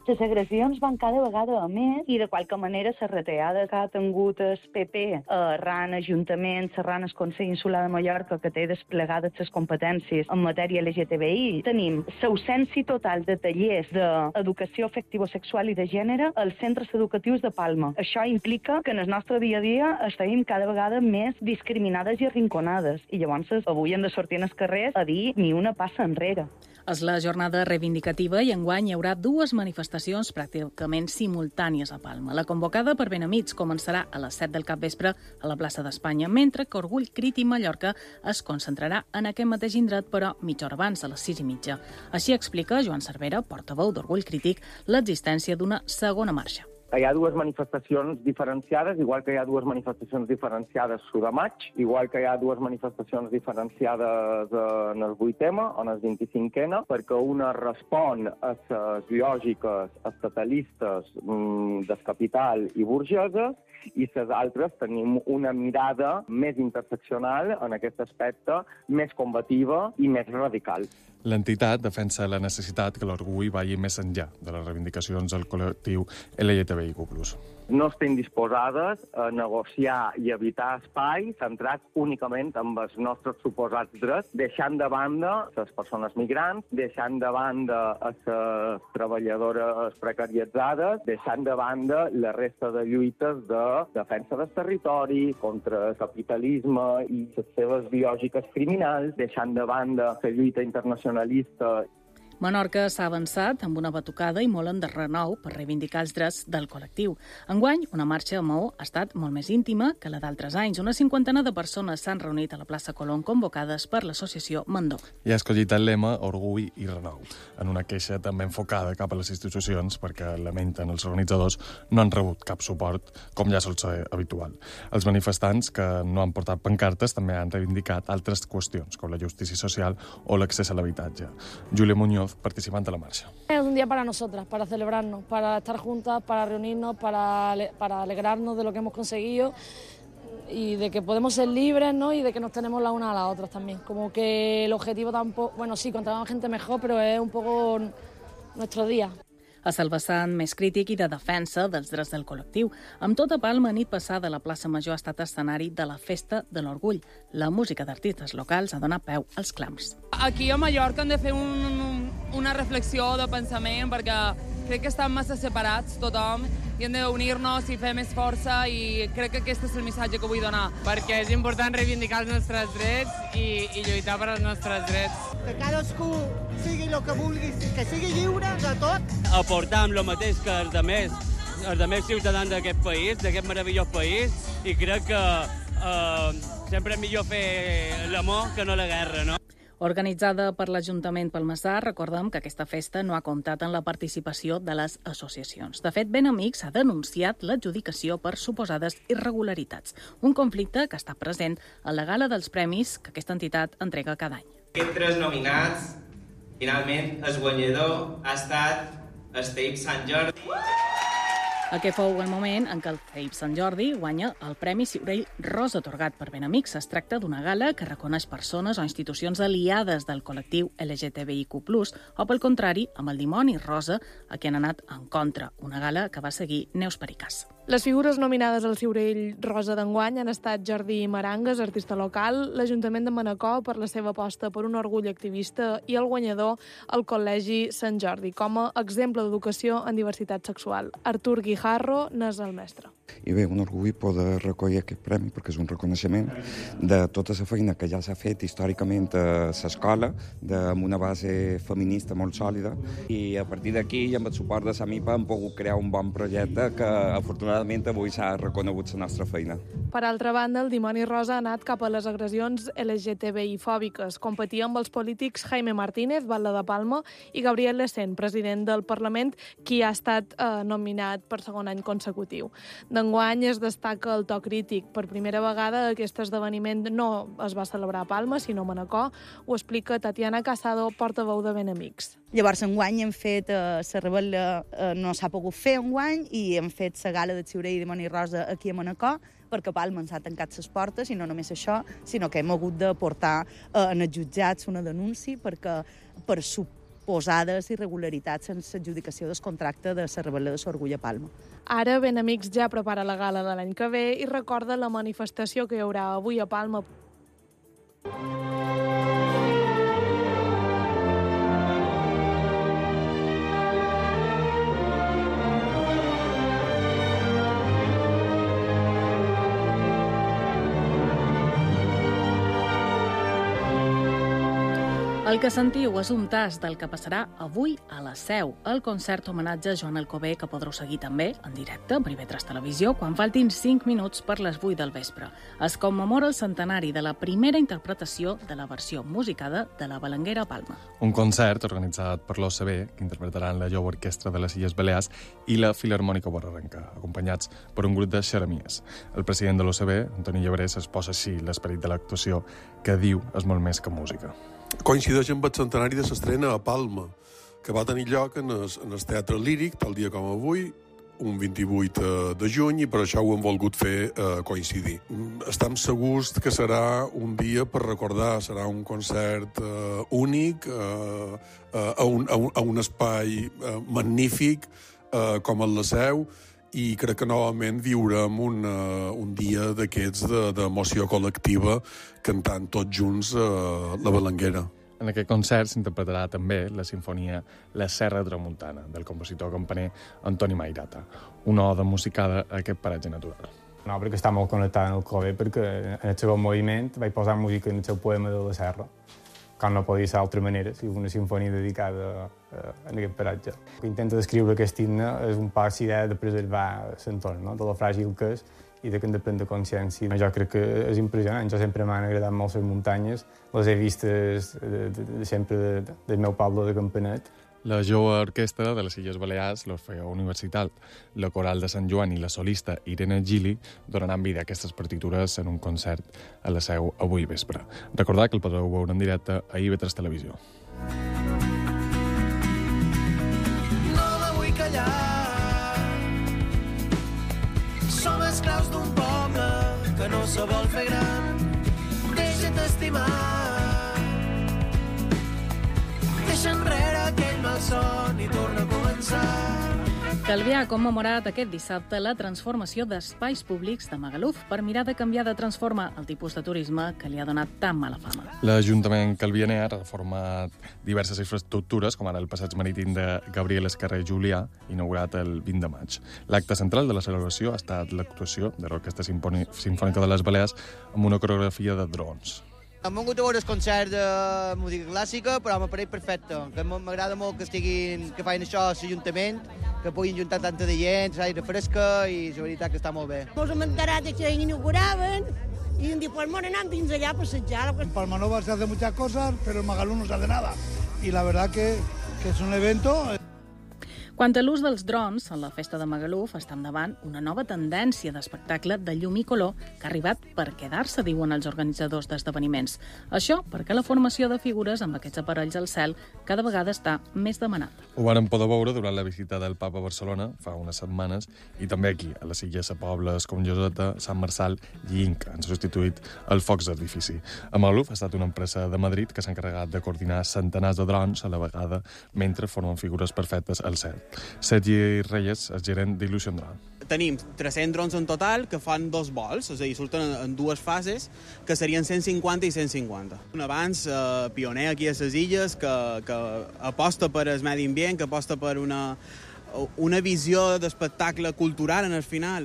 Les agressions van cada vegada a més i de qualque manera les retallades que ha tingut el P P arran Ajuntament, arran el Consell Insular de Mallorca, que té desplegades les competències en matèria L G T B I. Tenim l'ausència total de tallers d'educació afectivo-sexual i de gènere als centres educatius de Palma. Això implica que en el nostre dia a dia estem cada vegada més discriminades i arrinconades. I llavors avui hem de sortir als carrers a dir ni una passa enrere. És la jornada reivindicativa i enguany hi haurà dues manifestacions pràcticament simultànies a Palma. La convocada per Benamits començarà a les set del capvespre a la plaça d'Espanya, mentre que Orgull Crític Mallorca es concentrarà en aquest mateix indret, però mitja hora abans, a les sis i mitja. Així explica Joan Cervera, portaveu d'Orgull Crític, l'existència d'una segona marxa. Hi ha dues manifestacions diferenciades, igual que hi ha dues manifestacions diferenciades su de maig, igual que hi ha dues manifestacions diferenciades en el vuit eme, en el vint-i-cinc ene, perquè una respon a les lògiques estatalistes mm, del capital i burgeses, i les altres tenim una mirada més interseccional en aquest aspecte, més combativa i més radical. L'entitat defensa la necessitat que l'orgull vagi més enllà de les reivindicacions del col·lectiu L G T B I Q plus. No estem disposades a negociar i evitar espais centrats únicament en els nostres suposats drets, deixant de banda les persones migrants, deixant de banda les treballadores precaritzades, deixant de banda la resta de lluites de defensa del territori, contra el capitalisme i les seves biològiques criminals, deixant de banda la lluita internacionalista. Menorca s'ha avançat amb una batucada i molt en de renou per reivindicar els drets del col·lectiu. Enguany, una marxa a Maó ha estat molt més íntima que la d'altres anys. Una cinquantena de persones s'han reunit a la plaça Colón convocades per l'associació Mandó. I ha escollit el lema Orgull i Renou, en una queixa també enfocada cap a les institucions perquè, lamenten els organitzadors, no han rebut cap suport, com ja sol ser habitual. Els manifestants que no han portat pancartes també han reivindicat altres qüestions, com la justícia social o l'accés a l'habitatge. Júlia Muñoz, participante de la marcha. Es un día para nosotras, para celebrarnos, para estar juntas, para reunirnos, para, para alegrarnos de lo que hemos conseguido y de que podemos ser libres, ¿no? Y de que nos tenemos la una a las otras también. Como que el objetivo tampoco, bueno, sí, contra más gente mejor, pero es un poco nuestro día. A el vessant més crític i de defensa dels drets del col·lectiu. Amb tota Palma, nit passada, la plaça Major ha estat escenari de la Festa de l'Orgull. La música d'artistes locals ha donat peu als clams. Aquí a Mallorca hem de fer un, una reflexió de pensament perquè crec que estan massa separats tothom i hem d'unir-nos i fer més força i crec que aquest és el missatge que vull donar. Perquè és important reivindicar els nostres drets i, i lluitar per als nostres drets. Que cadascú sigui el que vulgui, que sigui lliure de tot. Aportar amb el mateix que els altres, els altres ciutadans d'aquest país, d'aquest meravellós país, i crec que eh, sempre és millor fer l'amor que no la guerra, no? Organitzada per l'Ajuntament Palmesà, recordem que aquesta festa no ha comptat en la participació de les associacions. De fet, Benamics ha denunciat l'adjudicació per suposades irregularitats, un conflicte que està present a la gala dels premis que aquesta entitat entrega cada any. Aquests tres nominats, finalment, el guanyador ha estat Esteve Sant Jordi. Aquest fou el moment en què el C E I P Sant Jordi guanya el Premi Ciurell Rosa atorgat per Benamics. Es tracta d'una gala que reconeix persones o institucions aliades del col·lectiu L G T B I Q plus, o pel contrari, amb el dimoni rosa, a qui han anat en contra. Una gala que va seguir Neus Pericàs. Les figures nominades al Ciurell Rosa d'enguany han estat Jordi Marangas, artista local, l'Ajuntament de Manacor per la seva aposta per un orgull activista i el guanyador, el Col·legi Sant Jordi, com a exemple d'educació en diversitat sexual. Artur Guijarro n'és el mestre. I bé, un orgull poder recollir aquest premi perquè és un reconeixement de tota la feina que ja s'ha fet històricament a l'escola, amb una base feminista molt sòlida, i a partir d'aquí, amb el suport de Samipa, hem pogut crear un bon projecte que, afortunadament, avui s'ha reconegut la nostra feina. Per altra banda, el dimoni rosa ha anat cap a les agressions L G T B I fòbiques. Competia amb els polítics Jaime Martínez, batlle de Palma, i Gabriel Lecén, president del Parlament, qui ha estat eh, nominat per segon any consecutiu. D'enguany es destaca el to crític. Per primera vegada aquest esdeveniment no es va celebrar a Palma, sinó a Manacor. Ho explica Tatiana Casado, portaveu de Benamics. Llavors, enguany hem fet eh, la rebel·la, eh, no s'ha pogut fer enguany, i hem fet la gala de Ciurell i Dimoni Rosa aquí a Manacor, perquè Palma ens ha tancat les portes, i no només això, sinó que hem hagut de portar eh, en els jutjats una denúncia perquè per su posades irregularitats en l'adjudicació del contracte de la Rebel·la de l'Orgull a Palma. Ara, Ben Amics ja prepara la gala de l'any que ve i recorda la manifestació que hi haurà avui a Palma. El que sentiu és un tast del que passarà avui a la Seu, el concert homenatge a Joan Alcover, que podreu seguir també en directe a Primer tres Televisió quan faltin cinc minuts per les vuit del vespre. Es commemora el centenari de la primera interpretació de la versió musicada de la Balanguera a Palma. Un concert organitzat per l'O C B, que interpretaran la Jove Orquestra de les Illes Balears i la Filharmònica Borrarenca, acompanyats per un grup de xeramies. El president de l'O C B, Antoni Llebrés, es posa així l'esperit de l'actuació, que diu és molt més que música. Coincideix amb el centenari de l'estrena a Palma, que va tenir lloc en el, en el Teatre Líric, tal dia com avui, un vint-i-vuit de juny, i per això ho hem volgut fer eh, coincidir. Estem segurs que serà un dia per recordar, serà un concert eh, únic, eh, eh, a, un, a, un, a un espai eh, magnífic eh, com el La Seu, i crec que novament viurem un, uh, un dia d'aquests d'emoció col·lectiva cantant tots junts uh, la Balanguera. En aquest concert s'interpretarà també la sinfonia La Serra Tramuntana, del compositor campaner Antoni Mairata, una oda musicada a aquest paratge natural. Una obra que està molt connectada amb el Alcover perquè en el segon moviment vaig posar música en el seu poema de la Serra, com no podia ser d'altra manera, si una sinfonia dedicada eh, en aquest paratge. El que intenta descriure aquest himne és un poc l'idea de preservar l'entorn, no? De lo fràgil que és i de que hem de prendre consciència. Jo crec que és impressionant, jo sempre m'han agradat molt les muntanyes, les he vistes de, de, de sempre de, del meu poble de Campanet. La Jove Orquestra de les Illes Balears, l'Orfeó Universitat, la Coral de Sant Joan i la solista Irene Gili donaran vida a aquestes partitures en un concert a la Seu avui vespre. Recordar que el podreu veure en directe a I V tres Televisió. No la vull callar. Som esclaus d'un poble que no se vol fer gran. Deixa't estimar. Deixa enrere aquell malson i torna a començar. Calvià ha commemorat aquest dissabte la transformació d'espais públics de Magaluf per mirar de canviar de transformar el tipus de turisme que li ha donat tan mala fama. L'Ajuntament calvianer ha reformat diverses infraestructures, com ara el passeig marítim de Gabriel Escarrer Julià, inaugurat el vint de maig. L'acte central de la celebració ha estat l'actuació de l'Orquestra Simfònica de les Balears amb una coreografia de drons. Hem vingut a veure el concert de música clàssica, però m'apareix perfecte. M'agrada molt que estiguin, que facin això a l'Ajuntament, que puguin juntar tanta de gent, l'aire fresca, i la veritat que està molt bé. Ens hem enterat que inauguraven y un día pues bueno, anant fins allà a passejar. En Palma Nova se hace muchas cosas, pero en Magaluf no se hace nada. Y la verdad que, que es un evento... Quant a l'ús dels drons, en la festa de Magaluf està endavant una nova tendència d'espectacle de llum i color que ha arribat per quedar-se, diuen els organitzadors d'esdeveniments. Això perquè la formació de figures amb aquests aparells al cel cada vegada està més demanada. Ho vàrem poder veure durant la visita del Papa a Barcelona fa unes setmanes i també aquí, a les illes a pobles com Lloseta, Sant Marçal i Inca. Han substituït el focs d'artifici. A Magaluf ha estat una empresa de Madrid que s'ha encarregat de coordinar centenars de drons a la vegada mentre formen figures perfectes al cel. Sergi Reyes, el gerent d'Illusion Drone. Tenim tres-cents drons en total que fan dos vols, és a dir, surten en dues fases, que serien cent cinquanta i cent cinquanta. Un avanç eh, pioner aquí a les illes que, que aposta per el medi ambient, que aposta per una, una visió d'espectacle cultural en el final.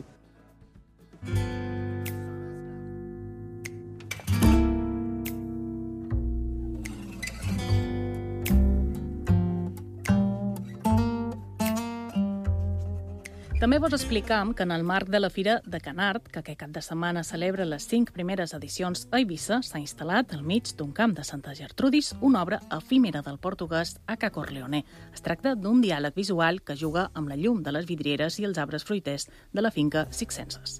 També vos explicam que en el marc de la Fira de Canart, que aquest cap de setmana celebra les cinc primeres edicions a Eivissa, s'ha instal·lat al mig d'un camp de Santa Gertrudis una obra efímera del portuguès A K Corleone. Es tracta d'un diàleg visual que juga amb la llum de les vidrieres i els arbres fruiters de la finca Sixenses.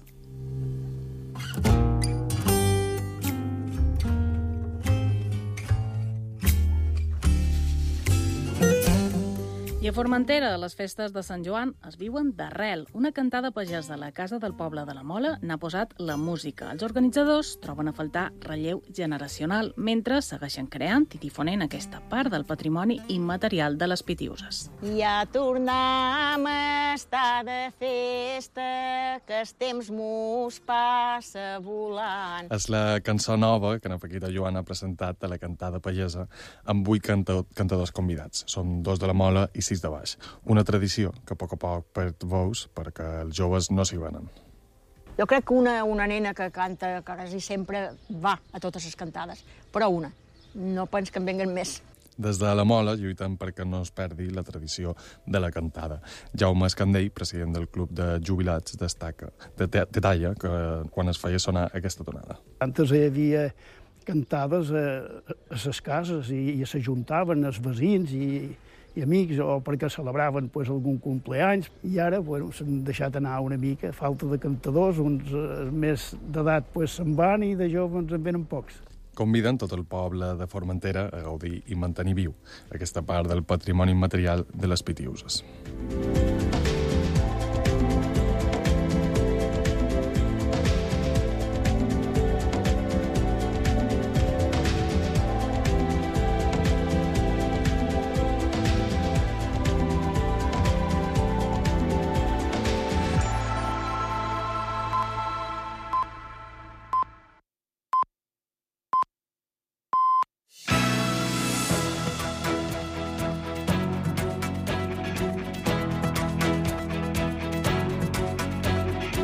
I a Formentera, les festes de Sant Joan es viuen d'arrel. Una cantada pagès de la Casa del Poble de la Mola n'ha posat la música. Els organitzadors troben a faltar relleu generacional, mentre segueixen creant i difonent aquesta part del patrimoni immaterial de les Pitiuses. Ja tornem a estar de festa, que el temps mos passa volant. És la cançó nova que na Paquita Joan ha presentat a la cantada pagesa amb vuit canta cantadors convidats. Són dos de la Mola i sis de baix. Una tradició que a poc a poc perd veus perquè els joves no s'hi venen. Jo crec que una, una nena que canta quasi sempre va a totes les cantades, però una. No pens que en venguen més. Des de la Mola lluiten perquè no es perdi la tradició de la cantada. Jaume Escandell, president del Club de Jubilats, destaca, detalla que quan es feia sonar aquesta tonada. Antes hi havia cantades a, a les cases i, i s'ajuntaven els veïns i, i amics o perquè celebraven pues, algun compleanys i ara bueno, s'han deixat anar una mica, falta de cantadors, uns eh, més d'edat pues, se'n van i de joves en venen pocs. Conviden tot el poble de Formentera a gaudir i mantenir viu aquesta part del patrimoni immaterial de les Pitiuses.